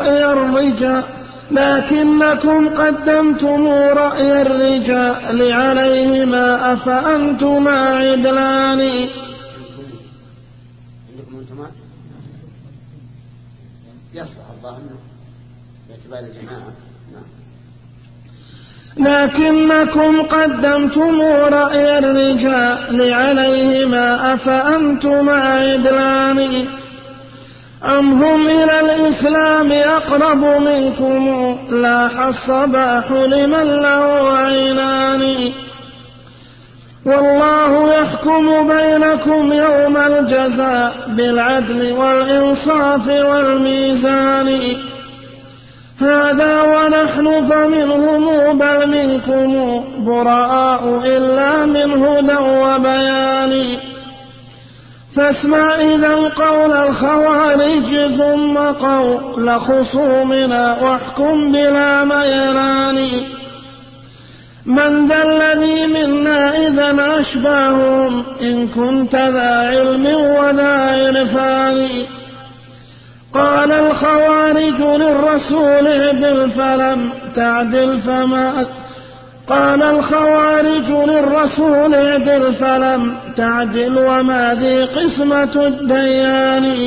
رأي الرجال عليهما أفأنتما عدلان عندكم أنتما يصلح الظاهر باعتبار الجماعة لكنكم قدمتم رأي الرجال عليهما أفأنتم عدلان أم هم إلى الإسلام أقرب منكم لاح الصباح لمن له عينان والله يحكم بينكم يوم الجزاء بالعدل والإنصاف والميزان هذا ونحن فمنهم بل منكم براء إلا من هدى وبيان فاسمع إذا قول الخوارج ثم قول خصومنا واحكم بلا ميلان من ذا الذي منا إذا أشباههم إن كنت ذا علم وذا عرفان قال الخوارج للرسول اعدل فلم تعدل فما قال الخوارج للرسول اعدل فلم تعدل وما ذي قسمة الديان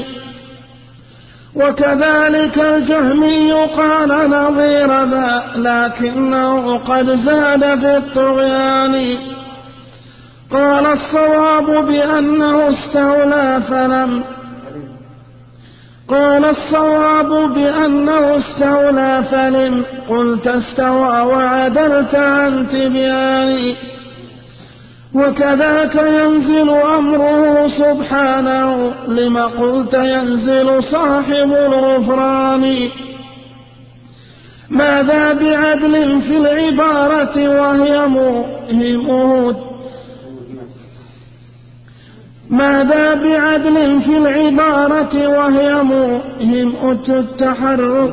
وكذلك الجهمي قال نظير ذا لكنه قد زاد في الطغيان قال الصواب بأنه استولى فلم قال الصواب بأنه استولى فلم قلت استوى وعدلت عن تبيان وكذاك ينزل أمره سبحانه لما قلت ينزل صاحب الغفران ماذا بعدل في العبارة وهي موهمه ماذا بعدل في العبارة وهي موهمة التحرك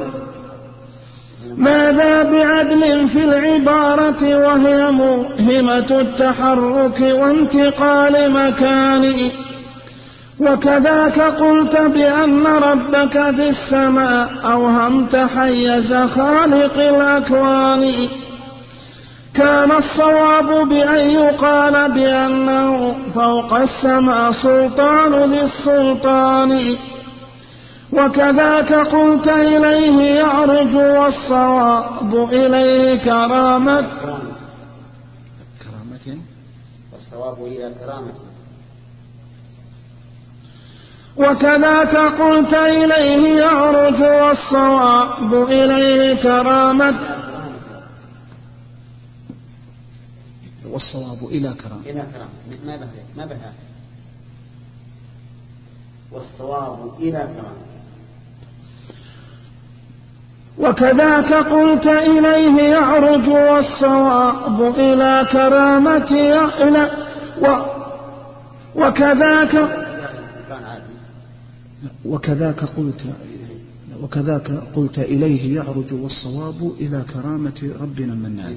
ماذا بعدل في العبارة وهي موهمة التحرك وانتقال مكان وكذاك قلت بأن ربك في السماء أوهمت حيز خالق الأكوان كان الصواب بأن يقال بأنه فوق السماء سلطان للسلطان وكذاك قلت إليه يعرج والصواب إليه كرامة والصواب إلى كرامة وكذاك قلت إليه يعرج والصواب إليه كرامة والصواب إلى كرامة ما بها والصواب إلى كرامة وكذاك قلت إليه يعرج والصواب إلى كرامة وكذاك قلت إليه يعرج والصواب إلى كرامة ربنا المنان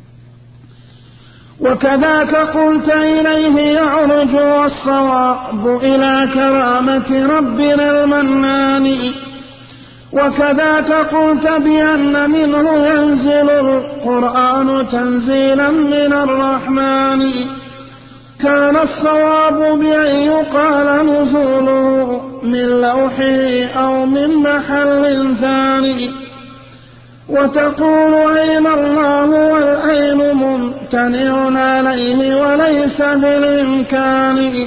وكذاك قلت إليه يعرج والصواب إلى كرامة ربنا المنان وكذاك قلت بأن منه ينزل القرآن تنزيلا من الرحمن كان الصواب بأن يقال نزوله من لوحه أو من محل ثاني وتقول أين الله والعين ممتنع عليه وليس بالإمكان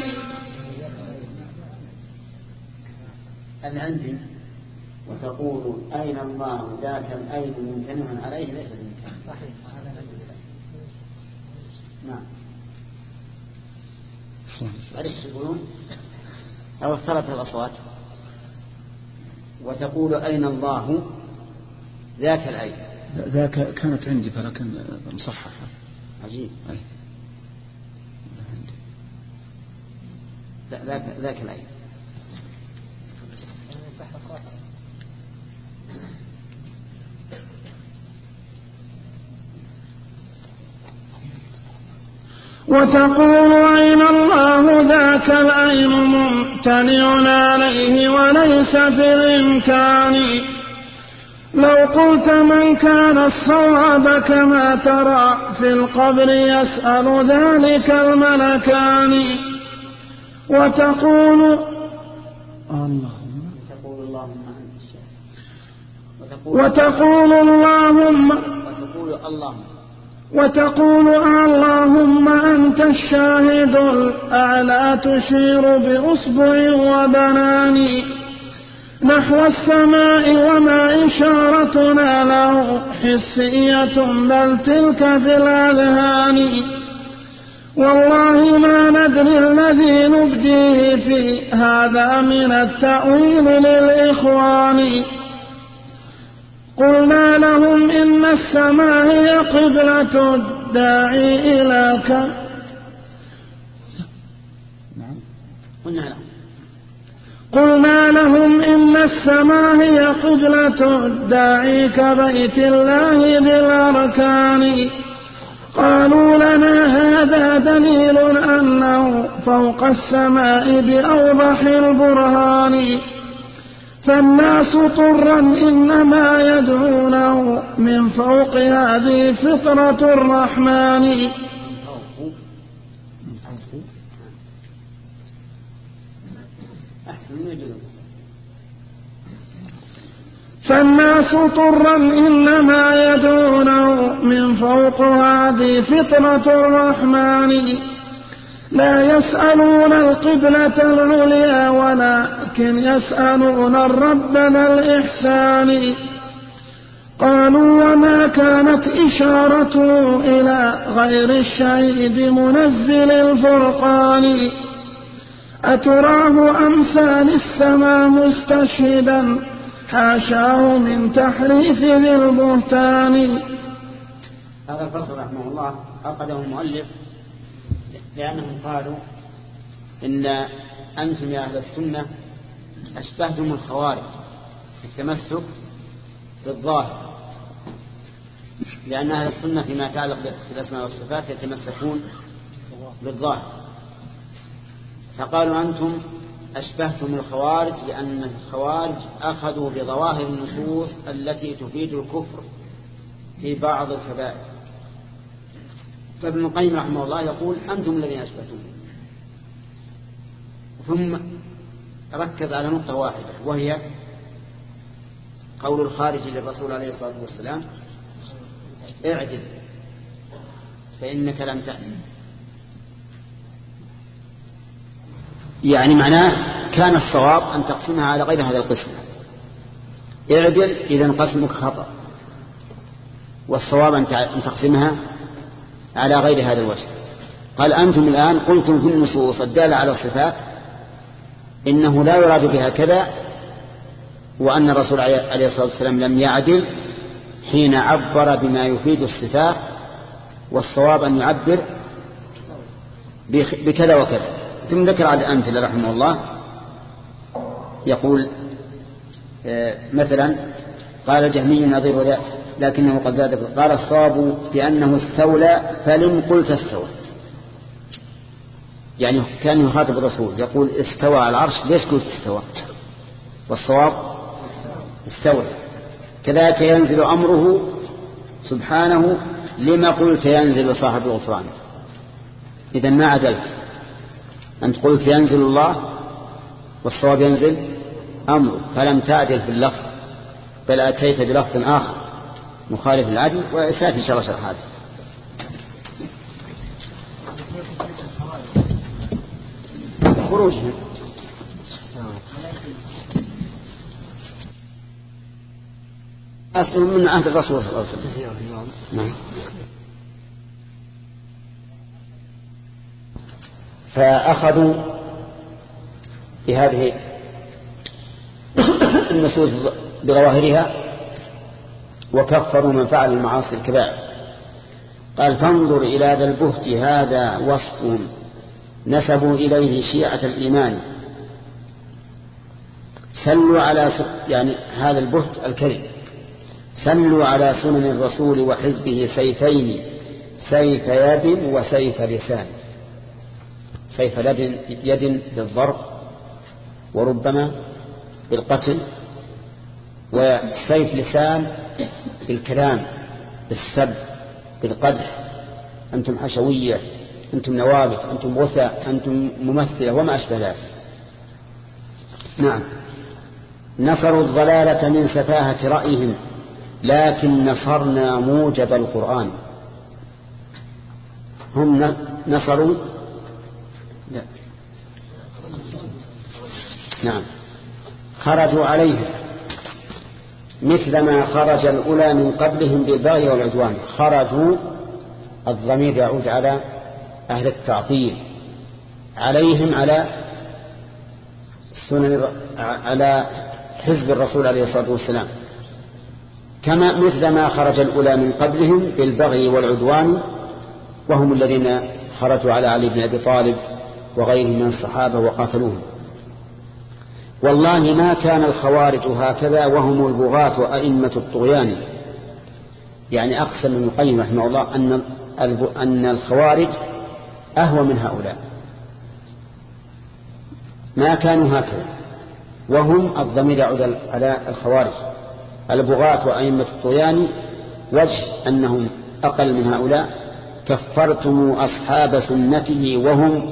عندي وتقول أين الله ذاك الأين ممتنع عليه ليس بالإمكان صحيح نعم عرفت يقولون أو اختلط الأصوات وتقول أين الله ذاك العين ذاك كانت عندي فلكن مصححة عجيب ذاك العين وتقول أين الله ذاك العين ممتنع عليه وليس في الإمكان لو قلت من كان الصواب كما ترى في القبر يسأل ذلك الملكان وتقول وتقول اللهم وتقول اللهم أنت الشاهد الأعلى تشير بأصبع وبناني نحو السماء وما إشارتنا له حسية بل تلك في الأذهان والله ما ندري الذي نبديه في هذا من التأويل للإخوان قلنا لهم إن السماء هي قبلة الداعي إليك قلنا لهم إن السماء هي قبلة الداعي كبيت الله بالأركان قالوا لنا هذا دليل أنه فوق السماء بأوضح البرهان فالناس طرا إنما يدعونه من فوق هذه فطرة الرحمن فالناس طرا إنما يدعونه من فوق هذه فطرة الرحمن لا يسألون القبلة العليا ولكن يسألون الرب ذا الإحسان قالوا وما كانت إشارته إلى غير الشهيد منزل الفرقان أتراه أمثال السماء مستشهدا حاشاه من تحريف ذي البهتان. هذا الفصل رحمه الله عقده المؤلف لأنهم قالوا إن أنتم يا أهل السنة أشبهتم الخوارج في التمسك بالظاهر لأن أهل السنة فيما يتعلق بالأسماء والصفات يتمسكون بالظاهر فقالوا أنتم أشبهتم الخوارج لأن الخوارج أخذوا بظواهر النصوص التي تفيد الكفر في بعض الكبائر فابن القيم رحمه الله يقول أنتم الذين أشبهتم ثم ركز على نقطة واحدة وهي قول الخارج للرسول عليه الصلاة والسلام اعدل فإنك لم تعدل يعني معناه كان الصواب أن تقسمها على غير هذا القسم اعدل إذن قسمك خطأ والصواب أن تقسمها على غير هذا الوجه قال أنتم الآن قلتم في النصوص الدالة على الصفات إنه لا يراد بها كذا وأن الرسول عليه الصلاة والسلام لم يعدل حين عبر بما يفيد الصفات والصواب أن يعبر بكذا وكذا ثم ذكر على الأمثلة رحمه الله يقول مثلا قال الجهمي نظير ذلك لكنه قد زاد قال الصواب بأنه استولى فلم قلت استوى يعني كان يخاطب الرسول يقول استوى على العرش ليش قلت استوى والصواب استوى كذلك ينزل أمره سبحانه لما قلت ينزل صاحب الغفران إذن ما عدلت أنت قلت ينزل الله والصواب ينزل أمره فلم تعدل في اللفظ بل أتيت بلفظ آخر مخالف العدل وسيأتي إن شاء الله شرح هذا خروجهم أصل من عهد الرسول صلى الله عليه وسلم نعم فأخذوا بهذه النصوص بظواهرها وكفروا من فعل المعاصي الكبائر قال فانظر إلى ذا البهت هذا وصف نسبوا إليه شيعة الإيمان سلوا على يعني هذا البهت الكذب سلوا على سنن الرسول وحزبه سيفين سيف يد وسيف لسان سيف يد بالضرب وربما بالقتل وسيف لسان بالكلام بالسب بالقدح أنتم حشوية أنتم نوابت أنتم غثاء أنتم ممثلة وما أشبه ذلك نعم نصروا الضلالة من سفاهة رأيهم لكن نصرنا موجب القرآن هم نصروا لا. نعم خرجوا عليهم مثل ما خرج الأولى من قبلهم بالبغي والعدوان. خرجوا الضمير يعود على أهل التعطيل، عليهم على حزب الرسول عليه الصلاة والسلام، كما مثل ما خرج الأولى من قبلهم بالبغي والعدوان، وهم الذين خرجوا على علي بن أبي طالب وغيرهم من الصحابة وقاتلوهم. والله ما كان الخوارج هكذا وهم البغاة وأئمة الطغيان. يعني أقسم ابن القيم رحمه الله أن الخوارج أهوى من هؤلاء، ما كانوا هكذا، وهم الضمير يعود على الخوارج البغاة وأئمة الطغيان، وجه أنهم أقل من هؤلاء. كفرتم أصحاب سنته وهم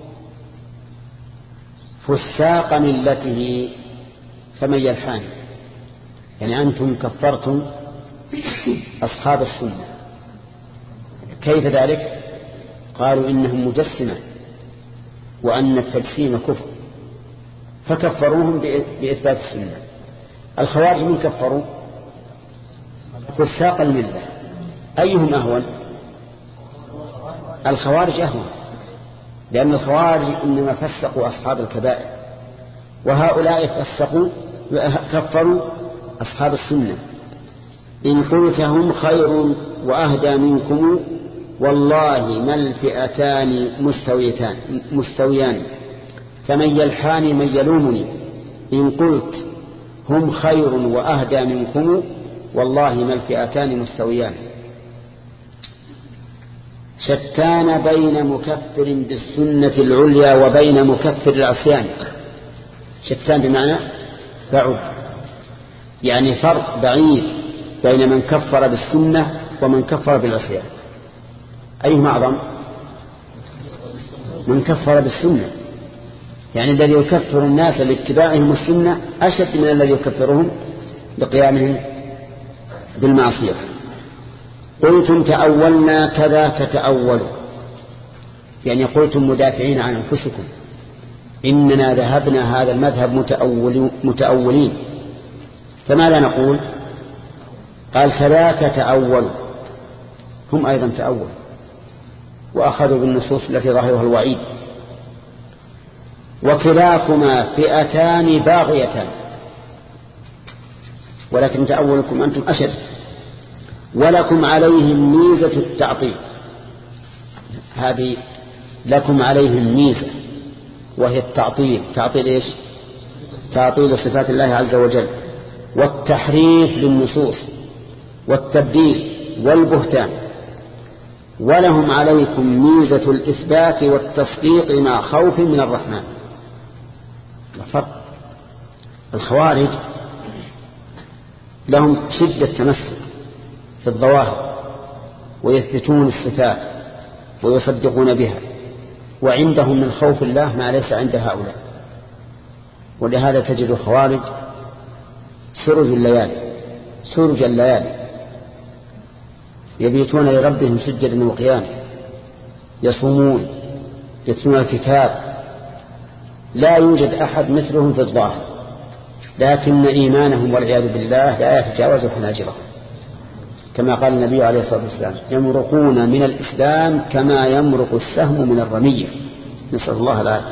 فساق ملته فمن يلحان. يعني أنتم كفرتم أصحاب السنة. كيف ذلك؟ قالوا إنهم مجسمة وأن التجسيم كفر، فكفروهم بإثبات السنة. الخوارج من كفروا فساق الملة. أيهم أهون؟ الخوارج أهون، لأن الخوارج إنما فسقوا أصحاب الكبائر، وهؤلاء فسقوا كفروا أصحاب السنة. إن قلت هم خير وأهدى منكم والله ما الفئتان مستويان فمن يلحاني من يلومني. إن قلت هم خير وأهدى منكم والله ما الفئتان مستويان. شتان بين مكفر بالسنة العليا وبين مكفر العصيان. شتان بمعنى بعد، يعني فرق بعيد بين من كفر بالسنة ومن كفر بالعصيان. أيهما أعظم؟ من كفر بالسنة، يعني الذي يكفر الناس لاتباعهم السنة أشد من الذي يكفرهم لقيامهم بالمعصية. قلتم تأولنا كذا تتأولوا، يعني قلتم مدافعين عن أنفسكم إننا ذهبنا هذا المذهب متأولين، فما لا نقول؟ قال كذاك تأولوا، هم أيضا تأولوا وأخذوا بالنصوص التي ظاهرها الوعيد. وكلاكما فئتان باغيتان، ولكن تأولكم أنتم أشد. ولكم عليهم ميزة التعطيل، هذه لكم عليهم ميزة وهي التعطيل. تعطيل إيش؟ تعطيل صفات الله عز وجل، والتحريف للنصوص، والتبديل والبهتان. ولهم عليكم ميزة الإثبات والتصديق مع خوف من الرحمن. الخوارج لهم شدة تمسك في الظواهر ويثبتون الصفات ويصدقون بها، وعندهم من خوف الله ما ليس عند هؤلاء. ولهذا تجد الخوارج سرج الليالي يبيتون لربهم سجدا وقياما، يصومون، يتلون الكتاب، لا يوجد أحد مثلهم في الظاهر، لكن إيمانهم والعياذ بالله لا يتجاوز حناجرهم، كما قال النبي عليه الصلاة والسلام يمرقون من الإسلام كما يمرق السهم من الرمية، نسأل الله العافية.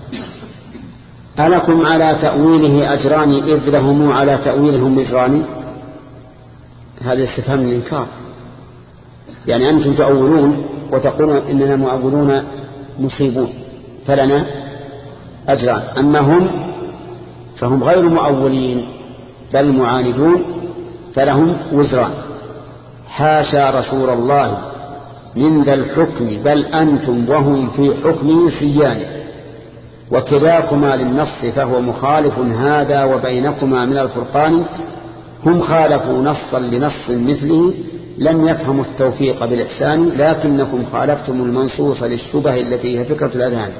ألكم على تأويله أجران إذ لهم على تأويلهم مزران. هذا استفهام من الإنكار، يعني أنتم تأولون وتقولون إننا مؤولون مصيبون فلنا أجران، أما هم فهم غير مؤولين بل معاندون فلهم وزران. حاشا رسول الله من ذا الحكم بل أنتم وهم في حكمه سيان، وكلاكما للنص فهو مخالف هذا وبينكما من الفرقان. هم خالفوا نصا لنص مثله لم يفهموا التوفيق بالإحسان، لكنكم خالفتم المنصوص للشبه التي هي فكرة الأذهان.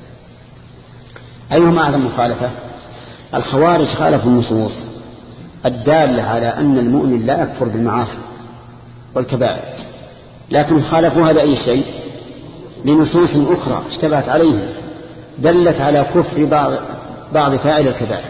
أيهما أعظم مخالفة؟ الخوارج خالفوا النصوص الدالة على أن المؤمن لا يكفر بالمعاصي والكبائر، لكن خالفوها بأي شيء؟ لنصوص أخرى اشتبهت عليهم دلت على كفر بعض فاعل الكبائر.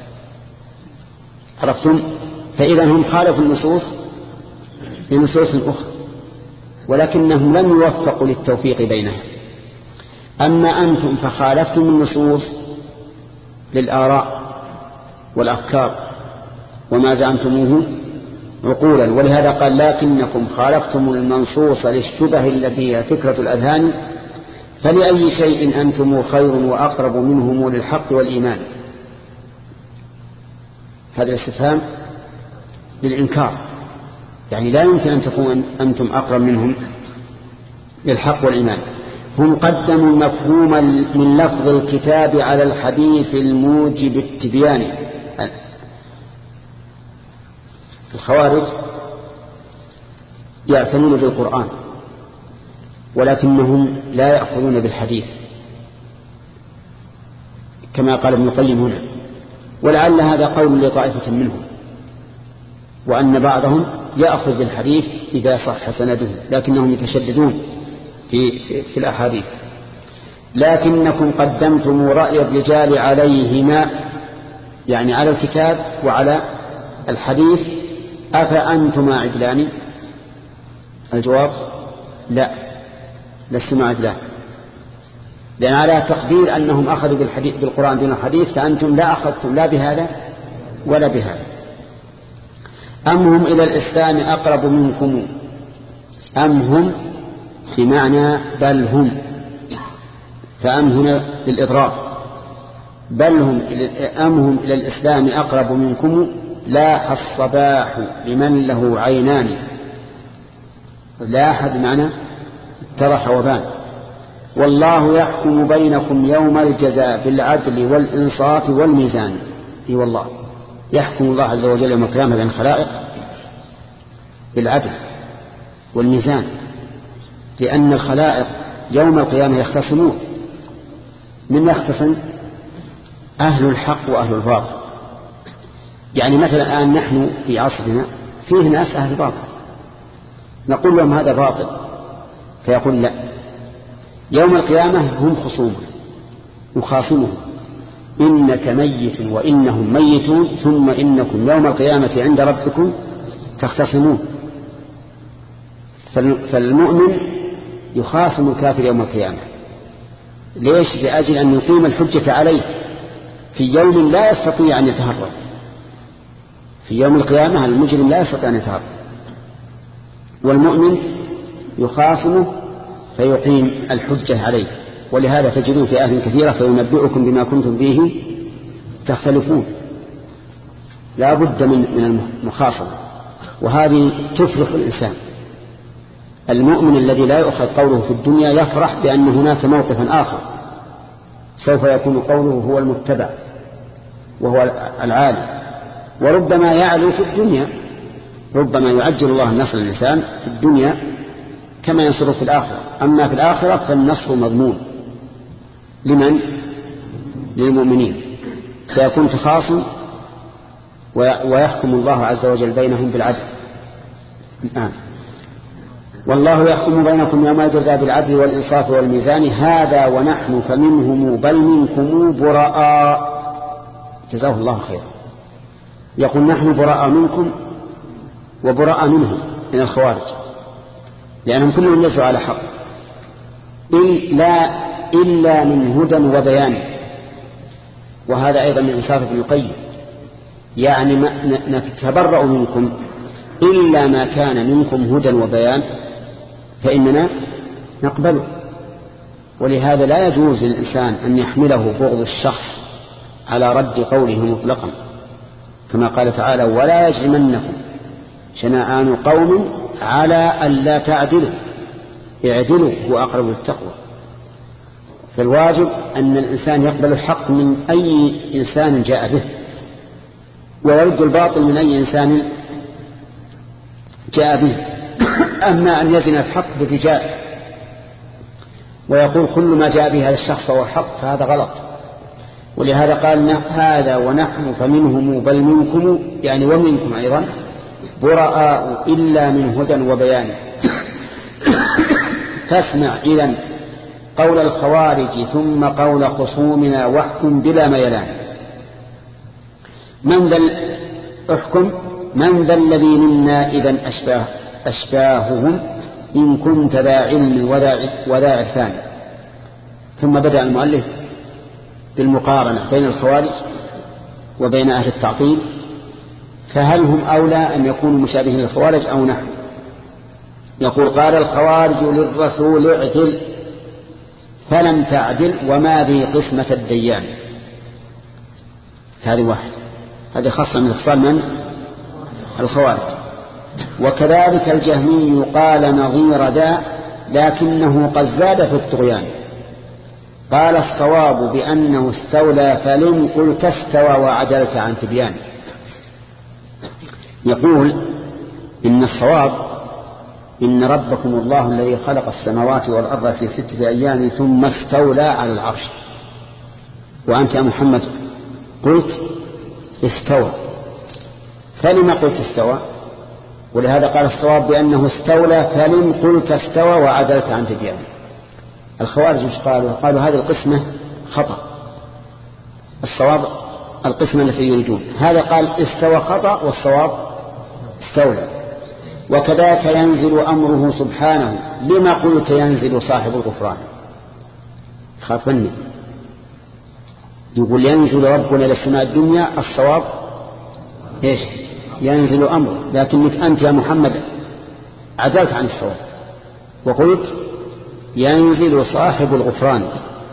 عرفتم؟ فإذا هم خالفوا النصوص لنصوص أخرى، ولكنهم لم يوفقوا للتوفيق بينها. أما أنتم فخالفتم النصوص للآراء والأفكار وما زعمتموه عقولا، ولهذا قال لكنكم خالفتم المنصوص للشبه التي هي فكرة الأذهان، فلأي شيء أنتم خير وأقرب منهم للحق والإيمان. هذا الاستفهام للإنكار، يعني لا يمكن أن تكون أنتم أقرب منهم للحق والإيمان. هم قدموا المفهوم من لفظ الكتاب على الحديث الموجب التبيان. الخوارج يعتنون بالقرآن ولكنهم لا يأخذون بالحديث كما قال ابن القيم هنا، ولعل هذا قول لطائفة منهم، وأن بعضهم يأخذ بالحديث إذا صح سنده، لكنهم يتشددون في الأحاديث. لكنكم قدمتم رأي الرجال عليهما، يعني على الكتاب وعلى الحديث، أفأنتما عدلان؟ الجواب لا، لستما عدلان، لأن على تقدير أنهم أخذوا بالقرآن دون الحديث، فأنتم لا أخذتم لا بهذا ولا بهذا. أم هم إلى الإسلام أقرب منكم؟ أم هم بمعنى بل هم، فأم هنا للإضراب، بل هم أم هم إلى الإسلام أقرب منكم لاح الصباح لمن له عينان. لاح بمعنى اتضح وبان. والله يحكم بينكم يوم الجزاء بالعدل والإنصاف والميزان. اي والله يحكم الله عز وجل يوم القيامة بين الخلائق بالعدل والميزان، لأن الخلائق يوم القيامة يختصمون. من يختصم؟ أهل الحق وأهل الباطل. يعني مثلا الآن نحن في عصرنا فيه ناس أهل باطل، نقول لهم هذا باطل فيقول لا. يوم القيامة هم خصومه يخاصمهم، إنك ميت وإنهم ميتون ثم إنكم يوم القيامة عند ربكم تختصمون. فالمؤمن يخاصم الكافر يوم القيامة. ليش؟ لأجل أن يقيم الحجة عليه في يوم لا يستطيع أن يتهرب. في يوم القيامة المجرم لا يستطيع أن يتهرب، والمؤمن يخاصمه فيقيم الحجة عليه. ولهذا تجدون في آيات كثيرة فينبئكم بما كنتم فيه تختلفون. لا بد من المخاصمة، وهذه تفرح الإنسان. المؤمن الذي لا يؤخذ قوله في الدنيا يفرح بأن هناك موقفا آخر سوف يكون قوله هو المتبع وهو العالي، وربما يعلو في الدنيا. ربما يعجل الله النصر للإنسان في الدنيا كما ينصره في الآخرة. أما في الآخرة فالنصر مضمون لمن؟ للمؤمنين. سيكون تخاصم ويحكم الله عز وجل بينهم بالعدل. والله يحكم بينكم يوم الجزاء بالعدل والإنصاف والميزان. هذا ونحن فمنهم بل منكم براء. جزاه الله خيرا. يقول نحن براء منكم وبراء منهم من الخوارج، لأنهم كلهم ليسوا على حق إلا من هدى وبيان. وهذا أيضا من إنصاف ابن القيم، يعني نتبرأ منكم إلا ما كان منكم هدى وبيان فإننا نقبله. ولهذا لا يجوز للإنسان أن يحمله بغض الشخص على رد قوله مطلقا، كما قال تعالى ولا يجرمنكم شنآن قوم على ألا تعدلوا اعدلوا هو أقرب للتقوى. فالواجب أن الإنسان يقبل الحق من أي إنسان جاء به، ويرد الباطل من أي إنسان جاء به. أما أن يزن الحق بالرجال ويقول كل ما جاء به هذا الشخص فهو حق، فهذا غلط. ولهذا قال هذا ونحن فمنهم بل منكم، يعني ومنكم أيضا براء إلا من هدى وبيان. فاسمع إذن قول الخوارج ثم قول خصومنا واحكم بلا ميلان. احكم من ذا الذي منا إذن أشباههم إن كنت ذا علم وذا عرفان. ثم بدأ المؤلف بالمقارنة بين الخوارج وبين أهل التعطيل، فهل هم أولى أن يكونوا مشابهين للخوارج أو نحن؟ يقول قال الخوارج للرسول اعدل فلم تعدل وما ذي قسمة الديان. هذه واحد، هذه خاصة من خصال من؟ الخوارج. وكذلك الجهمي قال نظير ذا لكنه قد زاد في الطغيان. قال الصواب بأنه استولى فلم قلت استوى وعدلت عن تبيان. يقول إن الصواب إن ربكم الله الذي خلق السماوات والأرض في 6 أيام ثم استولى على العرش، وأنت يا محمد قلت استوى، فلما قلت استوى؟ ولهذا قال الصواب بأنه استولى فلم قلت استوى وعدلت عن تبيان. الخوارج مش قالوا هذه القسمة خطأ، الصواب القسمة التي يريدون. هذا قال استوى خطأ والصواب استولى. وكذلك ينزل أمره سبحانه لما قلت ينزل صاحب الغفران. خافني يقول ينزل ربنا إلى السماء الدنيا، الصواب إيش؟ ينزل أمره، لكنك أنت يا محمد عدلت عن الصواب وقلت ينزل صاحب الغفران.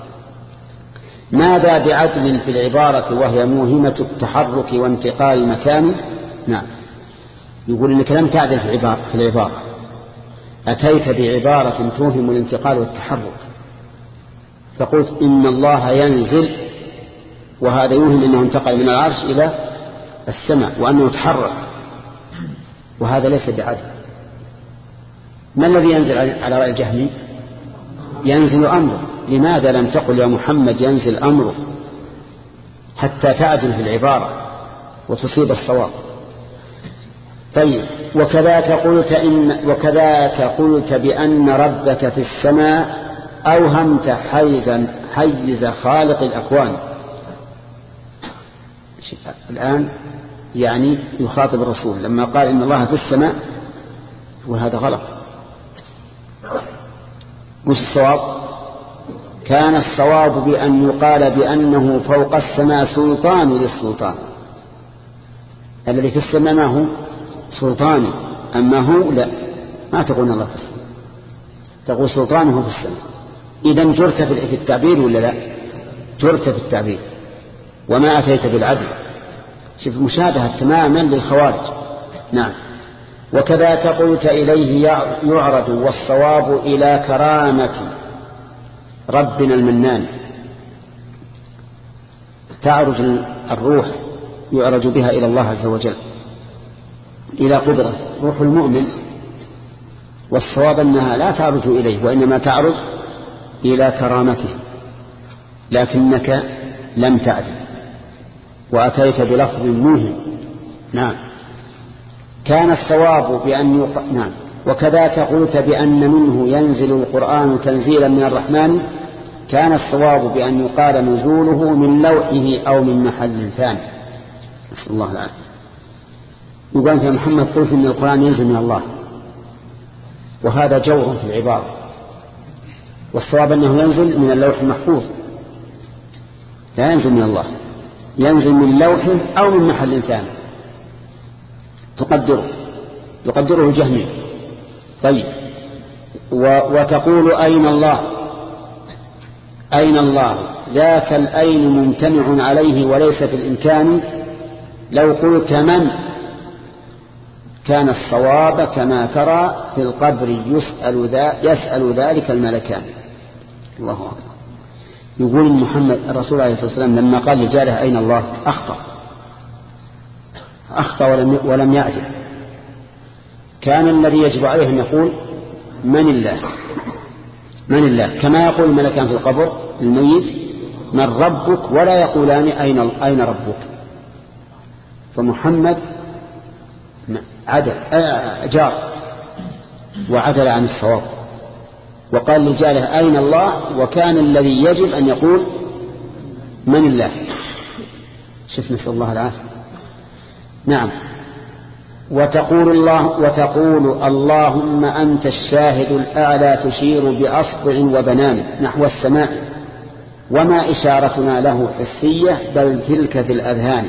ماذا بعدل في العبارة وهي موهمة التحرك وانتقال المكان؟ نعم، يقول إنك لم تعدل في العبارة، أتيت بعبارة توهم الانتقال والتحرك، فقلت إن الله ينزل، وهذا يوهم أنه انتقل من العرش إلى السماء وأنه تحرك، وهذا ليس بعدل. ما الذي ينزل على رأي الجهمي؟ ينزل أمره. لماذا لم تقل يا محمد ينزل أمره حتى تعدل في العبارة وتصيب الصواب؟ طيب، وكذاك قلت بأن ربك في السماء أوهمت حيز خالق الأكوان. الآن يعني يخاطب الرسول لما قال إن الله في السماء، وهذا غلط. مش الصواب؟ كان الصواب بأن يقال بأنه فوق السماء سلطان للسلطان. الذي في السماء ما هو سلطاني، أما هو لا، ما تقول الله في السماء، تقول سلطانه في السماء. إذن جرت في التعبير ولا لا؟ جرت في التعبير وما أتيت بالعدل. شوف مشابهة تماما للخوارج. نعم. وكذا قلت إليه يعرض والصواب إلى كرامة ربنا المنان. تعرج الروح يعرج بها إلى الله عز وجل، إلى قدرة روح المؤمن، والصواب أنها لا تعرج إليه وإنما تعرج إلى كرامته، لكنك لم تعدل وأتيت بلفظ موهم. نعم. كان الصواب بأن نعم. وكذاك قلت بأن منه ينزل القرآن تنزيلا من الرحمن. كان الصواب بأن يقال نزوله من لوحه أو من محل ثاني. نسأل الله العافية. يقول أنت يا محمد قلت إن القرآن ينزل من الله، وهذا جور في العبارة، والصواب أنه ينزل من اللوح المحفوظ، لا ينزل من الله، ينزل من لوحه أو من محل ثاني يقدره الجهمي. طيب، وتقول أين الله؟ أين الله؟ ذاك الأين ممتنع عليه وليس في الإمكان. لو قلت من كان الصواب كما ترى في القبر يسأل ذلك الملكان. الله أكبر. يقول محمد الرسول عليه الصلاة والسلام لما قال لجاره أين الله أخطأ ولم يعجب. كان الذي يجب عليه أن يقول من الله، كما يقول الملكان في القبر الميت من ربك، ولا يقولان أين ربك. فمحمد جار وعدل عن الصواب، وقال لجاره أين الله، وكان الذي يجب أن يقول من الله. شوف، نسأل الله العافية. نعم. وتقول اللهم أنت الشاهد الأعلى تشير بأصبع وبنان نحو السماء، وما إشارتنا له حسية بل تلك في الأذهان.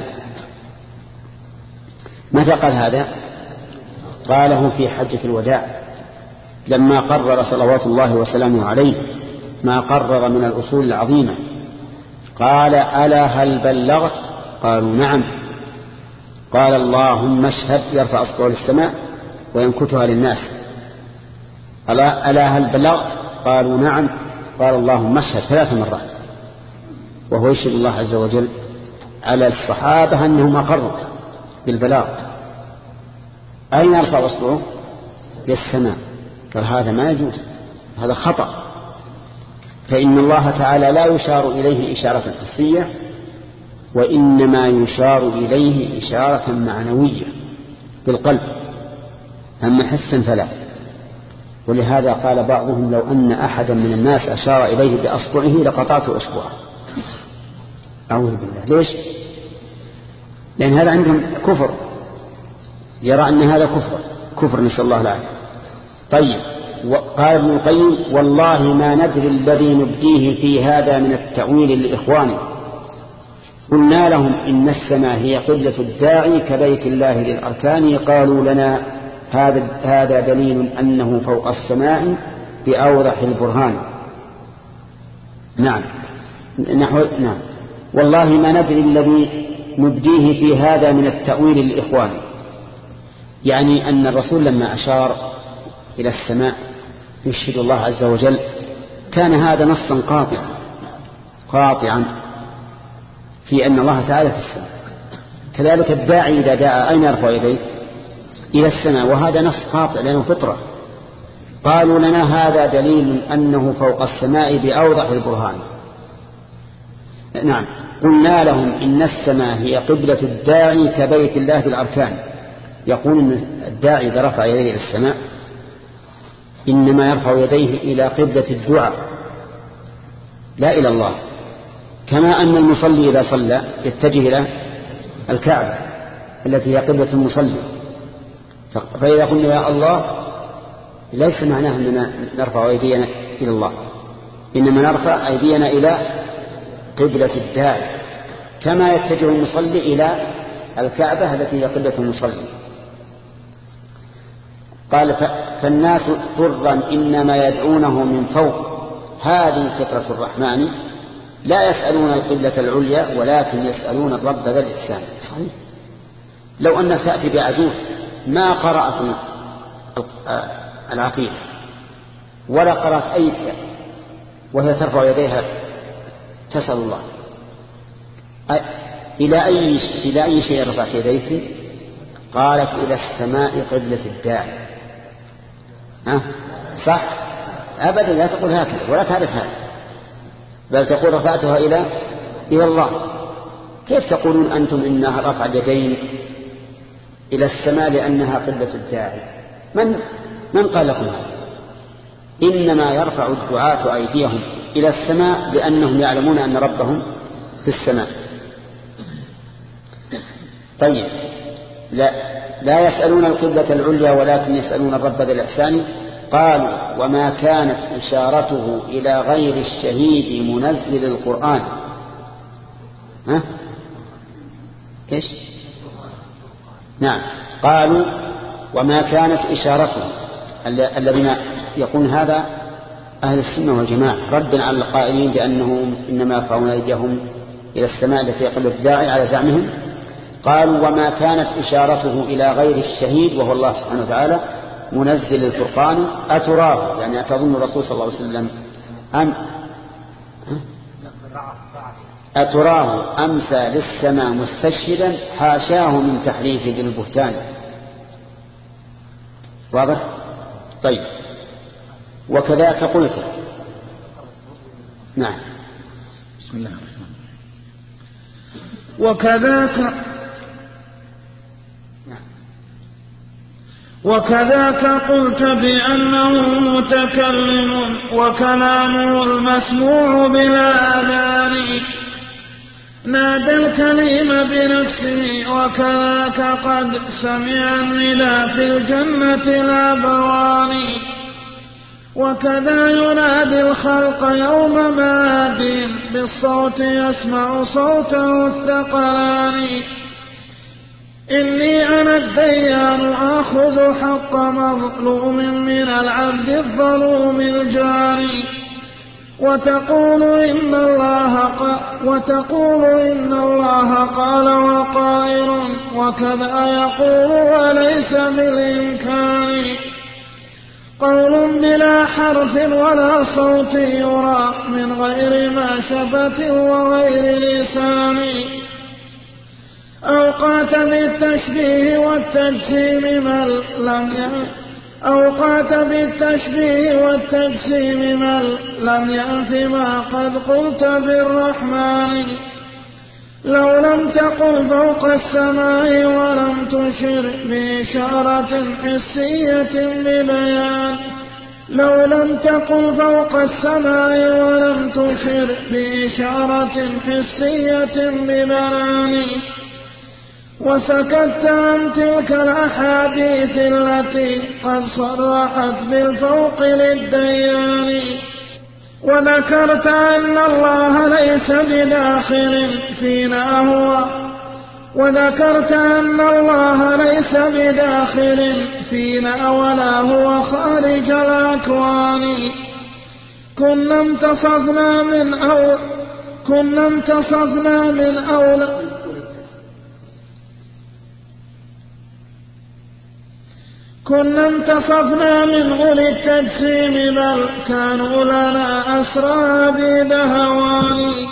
متى قال هذا؟ قاله في حجة الوداع لما قرر صلوات الله وسلامه عليه ما قرر من الأصول العظيمة. قال ألا هل بلغت؟ قالوا نعم. قال اللهم اشهد، يرفع أصبعه للسماء وينكتها للناس. ألا هل بلغت؟ قالوا نعم. قال اللهم اشهد 3 مرات، وهو يشهد الله عز وجل على الصحابة أنهم أقروا بالبلاغ. أين يرفع أصبعه؟ للسماء. قال هذا ما يجوز، هذا خطأ، فإن الله تعالى لا يشار إليه إشارة حسية، وإنما يشار إليه إشارة معنوية بالقلب، أما حسا فلا. ولهذا قال بعضهم لو أن أحدا من الناس أشار إليه بأصبعه لقطعت أصبعه. أعوذ بالله. ليش؟ لأن هذا عندهم كفر، يرى أن هذا كفر نسأل الله العافية. طيب، قال ابن القيم والله ما ندري الذي نبديه في هذا من التأويل لإخوانه. قلنا لهم إن السماء هي قبلة الداعي كبيت الله للأركان، قالوا لنا هذا دليل أنه فوق السماء بأوضح البرهان. نعم. نعم. والله ما ندري الذي نبديه في هذا من التأويل للإخوان، يعني أن الرسول لما أشار إلى السماء يشهد الله عز وجل كان هذا نصا قاطعا في أن الله تعالى في السماء. كذلك الداعي إذا دعا أين يرفع يديه؟ إلى السماء، وهذا نص قاطع لأنه فطرة. قالوا لنا هذا دليل أنه فوق السماء بأوضح البرهان. نعم. قلنا لهم إن السماء هي قبلة الداعي كبيت الله بالأركان. يقول إن الداعي إذا رفع يديه إلى السماء إنما يرفع يديه إلى قبلة الدعاء لا إلى الله، كما أن المصلي إذا صلى يتجه إلى الكعبة التي هي قبلة المصلي. فإذا قلنا يا الله ليس معناه أننا نرفع أيدينا إلى الله، إنما نرفع أيدينا إلى قبلة الداعي، كما يتجه المصلي إلى الكعبة التي هي قبلة المصلي. قال فالناس ضرا إنما يدعونه من فوق، هذه فطرة الرحمن، لا يسألون القبلة العليا ولكن يسألون الرب ذا الإحسان. صحيح. لو أنك تأتي بعجوز ما قرأت العقيدة ولا قرأت أي كتاب وهي ترفع يديها تسأل الله، إلى أي شيء رفعت يديك؟ قالت إلى السماء قبلة الداعي. صح؟ أبدا لا تقول هكذا ولا تعرف هذا، بل تقول رفعتها إلى الله. كيف تقولون أنتم إنها رفع اليدين إلى السماء لأنها قبلة الداعي؟ من قال لكم هذا؟ إنما يرفع الدعاة أيديهم إلى السماء لأنهم يعلمون أن ربهم في السماء. طيب، لا يسألون القبلة العليا ولكن يسألون الرب ذا الإحسان. قالوا وما كانت إشارته إلى غير الشهيد منزل القرآن. إيش؟ نعم. قالوا وما كانت إشارته، الذين يقول هذا أهل السنة والجماعة ردا على القائلين بأنهم إنما يرفعون أيديهم إلى السماء التي قبل الداعي على زعمهم. قالوا وما كانت إشارته إلى غير الشهيد وهو الله سبحانه وتعالى منزل الفرقان أتراه، يعني أتظن الرسول صلى الله عليه وسلم أتراه أمسى للسماء مستشهدا حاشاه من تحريف ذي البهتان. واضح؟ طيب، وكذاك قلت. نعم. بسم الله الرحمن الرحيم. وكذاك قلت بأنه متكلم وكلامه المسموع بالآذان نادى الكليم بنفسه وكذاك قد سمع النداء في الجنة الأبوان وكذا ينادي الخلق يوم ماد بالصوت يسمع صوته الثقلان إني أنا الديان آخذ حق مظلوم من العبد الظلوم الجاري وتقول إن الله قال وقائل وكذا يقول وليس بالإمكان قول بلا حرف ولا صوت يرى من غير ماشفة وغير لسان أوقات بالتشبيه والتجسيم من لم يأف ما قد قلت بالرحمن لو لم تقل فوق السماء ولم تشر بإشارة حسية ببيان لو لم تقل فوق السماء ولم تشر بإشارة حسية ببيان وسكت عن تلك الأحاديث التي قد صرحت بالفوق للديان وذكرت أن الله ليس بداخل فينا ولا هو خارج الأكوان كنا انتصفنا من أولي التجسيم بل كانوا لنا أسرى بدهوان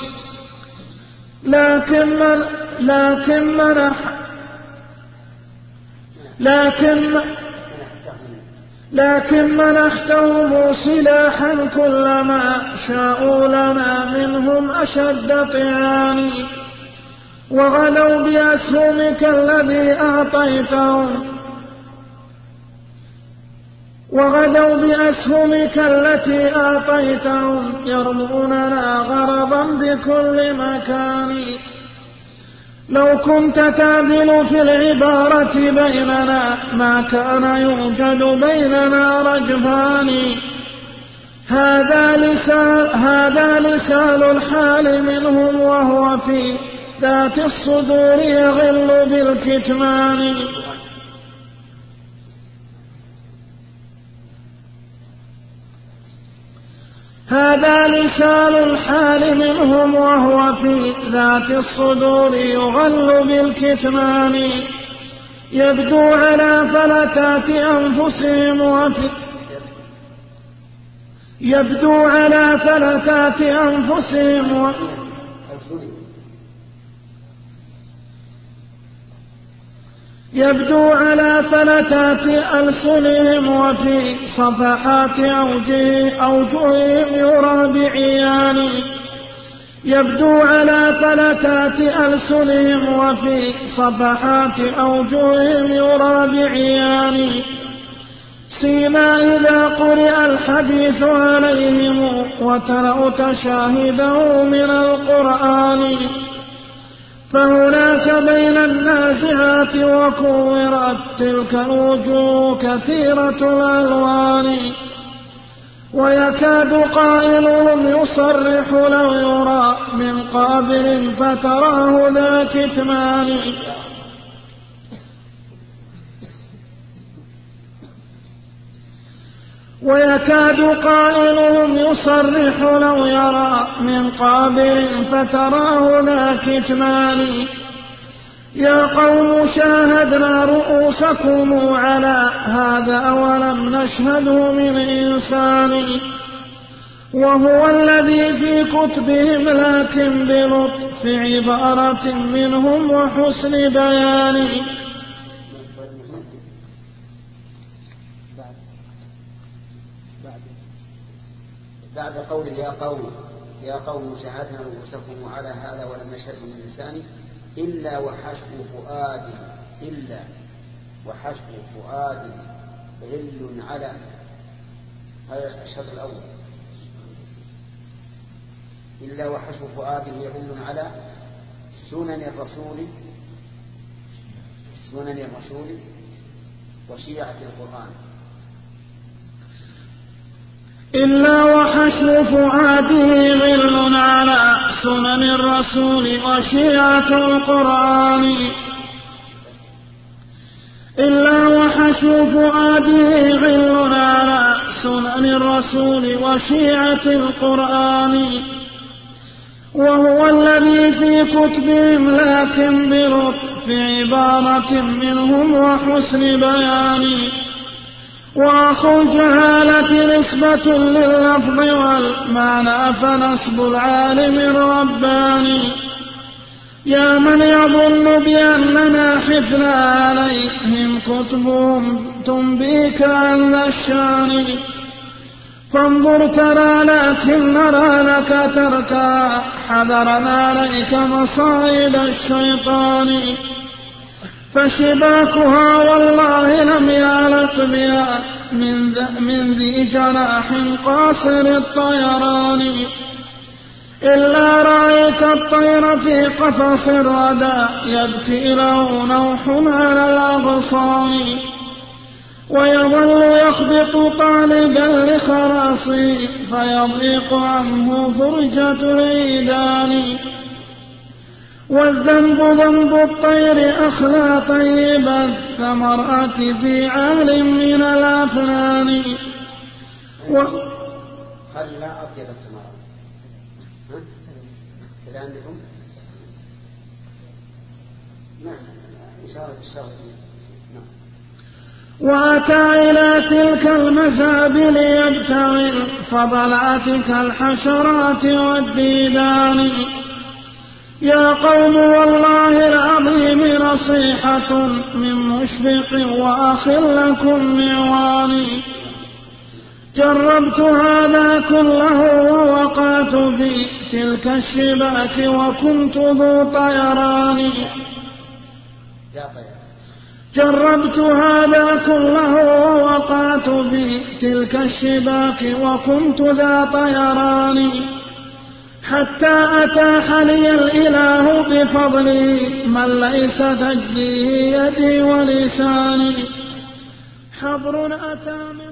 لكن منحتهم سلاحا كلما شاءوا لنا منهم أشد طعان وغدوا بأسهمك التي أعطيتهم يرموننا غرضا بكل مكان لو كنت تعدل في العبارة بيننا ما كان يوجد بيننا رجفان هذا لسان الحال منهم وهو في ذات الصدور يغل بالكتمان هذا لسان الحال منهم وهو في ذات الصدور يغل بالكتمان يبدو على فلتات ألسنهم وفي صفحات أوجههم يرى بعيان سيما إذا قرئ الحديث عليهم وتروا شاهده من القرآن فهناك بين النازعات وكورت تلك الوجوه كثيرة الألوان ويكاد قائلهم يصرح لو يرى من قابل فتراه ذا كتمان ويكاد قائلهم يصرح لو يرى من قابل فتراه ذا كتمان يا قوم شاهدنا رؤوسكم على هذا ولم نشهده من إنسان وهو الذي في كتبهم لكن بلطف عبارة منهم وحسن بيان بعد قول يا قوم شاهدنا رؤوسكم على هذا ولم نشهد من إنسان إلا وحشو فؤاد غل على، هذا الشرط الأول، إلا وحشو فؤاده غل على سنن الرسول وشيعة القرآن. إلا وحشو فؤاده غل على سنن الرسول وشيعة القرآن. إلا وحشو فؤاده غل على سنن الرسول وشيعة القرآن، وهو الذي في كتبهم لكن بلطف عبارة منهم وحسن بيان، وأخو الجهالة نسبة لللفظ والمعنى فنسب العالم الرباني. يا من يظن بأننا حفنا عليهم كتبهم تنبيك عن ذا الشان، فانظر ترى لكن نرى لك تركا حذرنا عليك مصائد الشيطان. فشباكها والله لم يعلق بها من ذي جناح قاصر الطيران، إلا رأيت الطير في قفص الردى يبكي له نوح على الأغصان، ويظل يخبط طالبا لخراصي فيضيق عنه فرجة العيدان. والذنب ذنب الطير أخلى طيب الثمرات في عال من الأفنان. خلى أطيب الثمرات كذا عندكم؟ نعم إشارة الشرط. وأتى إلى تلك المزابل يبتغي الفضلات كالحشرات والديدان. يا قوم والله العظيم نصيحة من مشفق وأخ لكم معواني. جربت هذا كله ووقعت في تلك الشباك وكنت ذو طيران. جربت هذا كله ووقعت في تلك الشباك وكنت ذا طيران، حتى أتاح لي الإله بفضله من ليس تجزيه يدي ولساني. حبر أتى من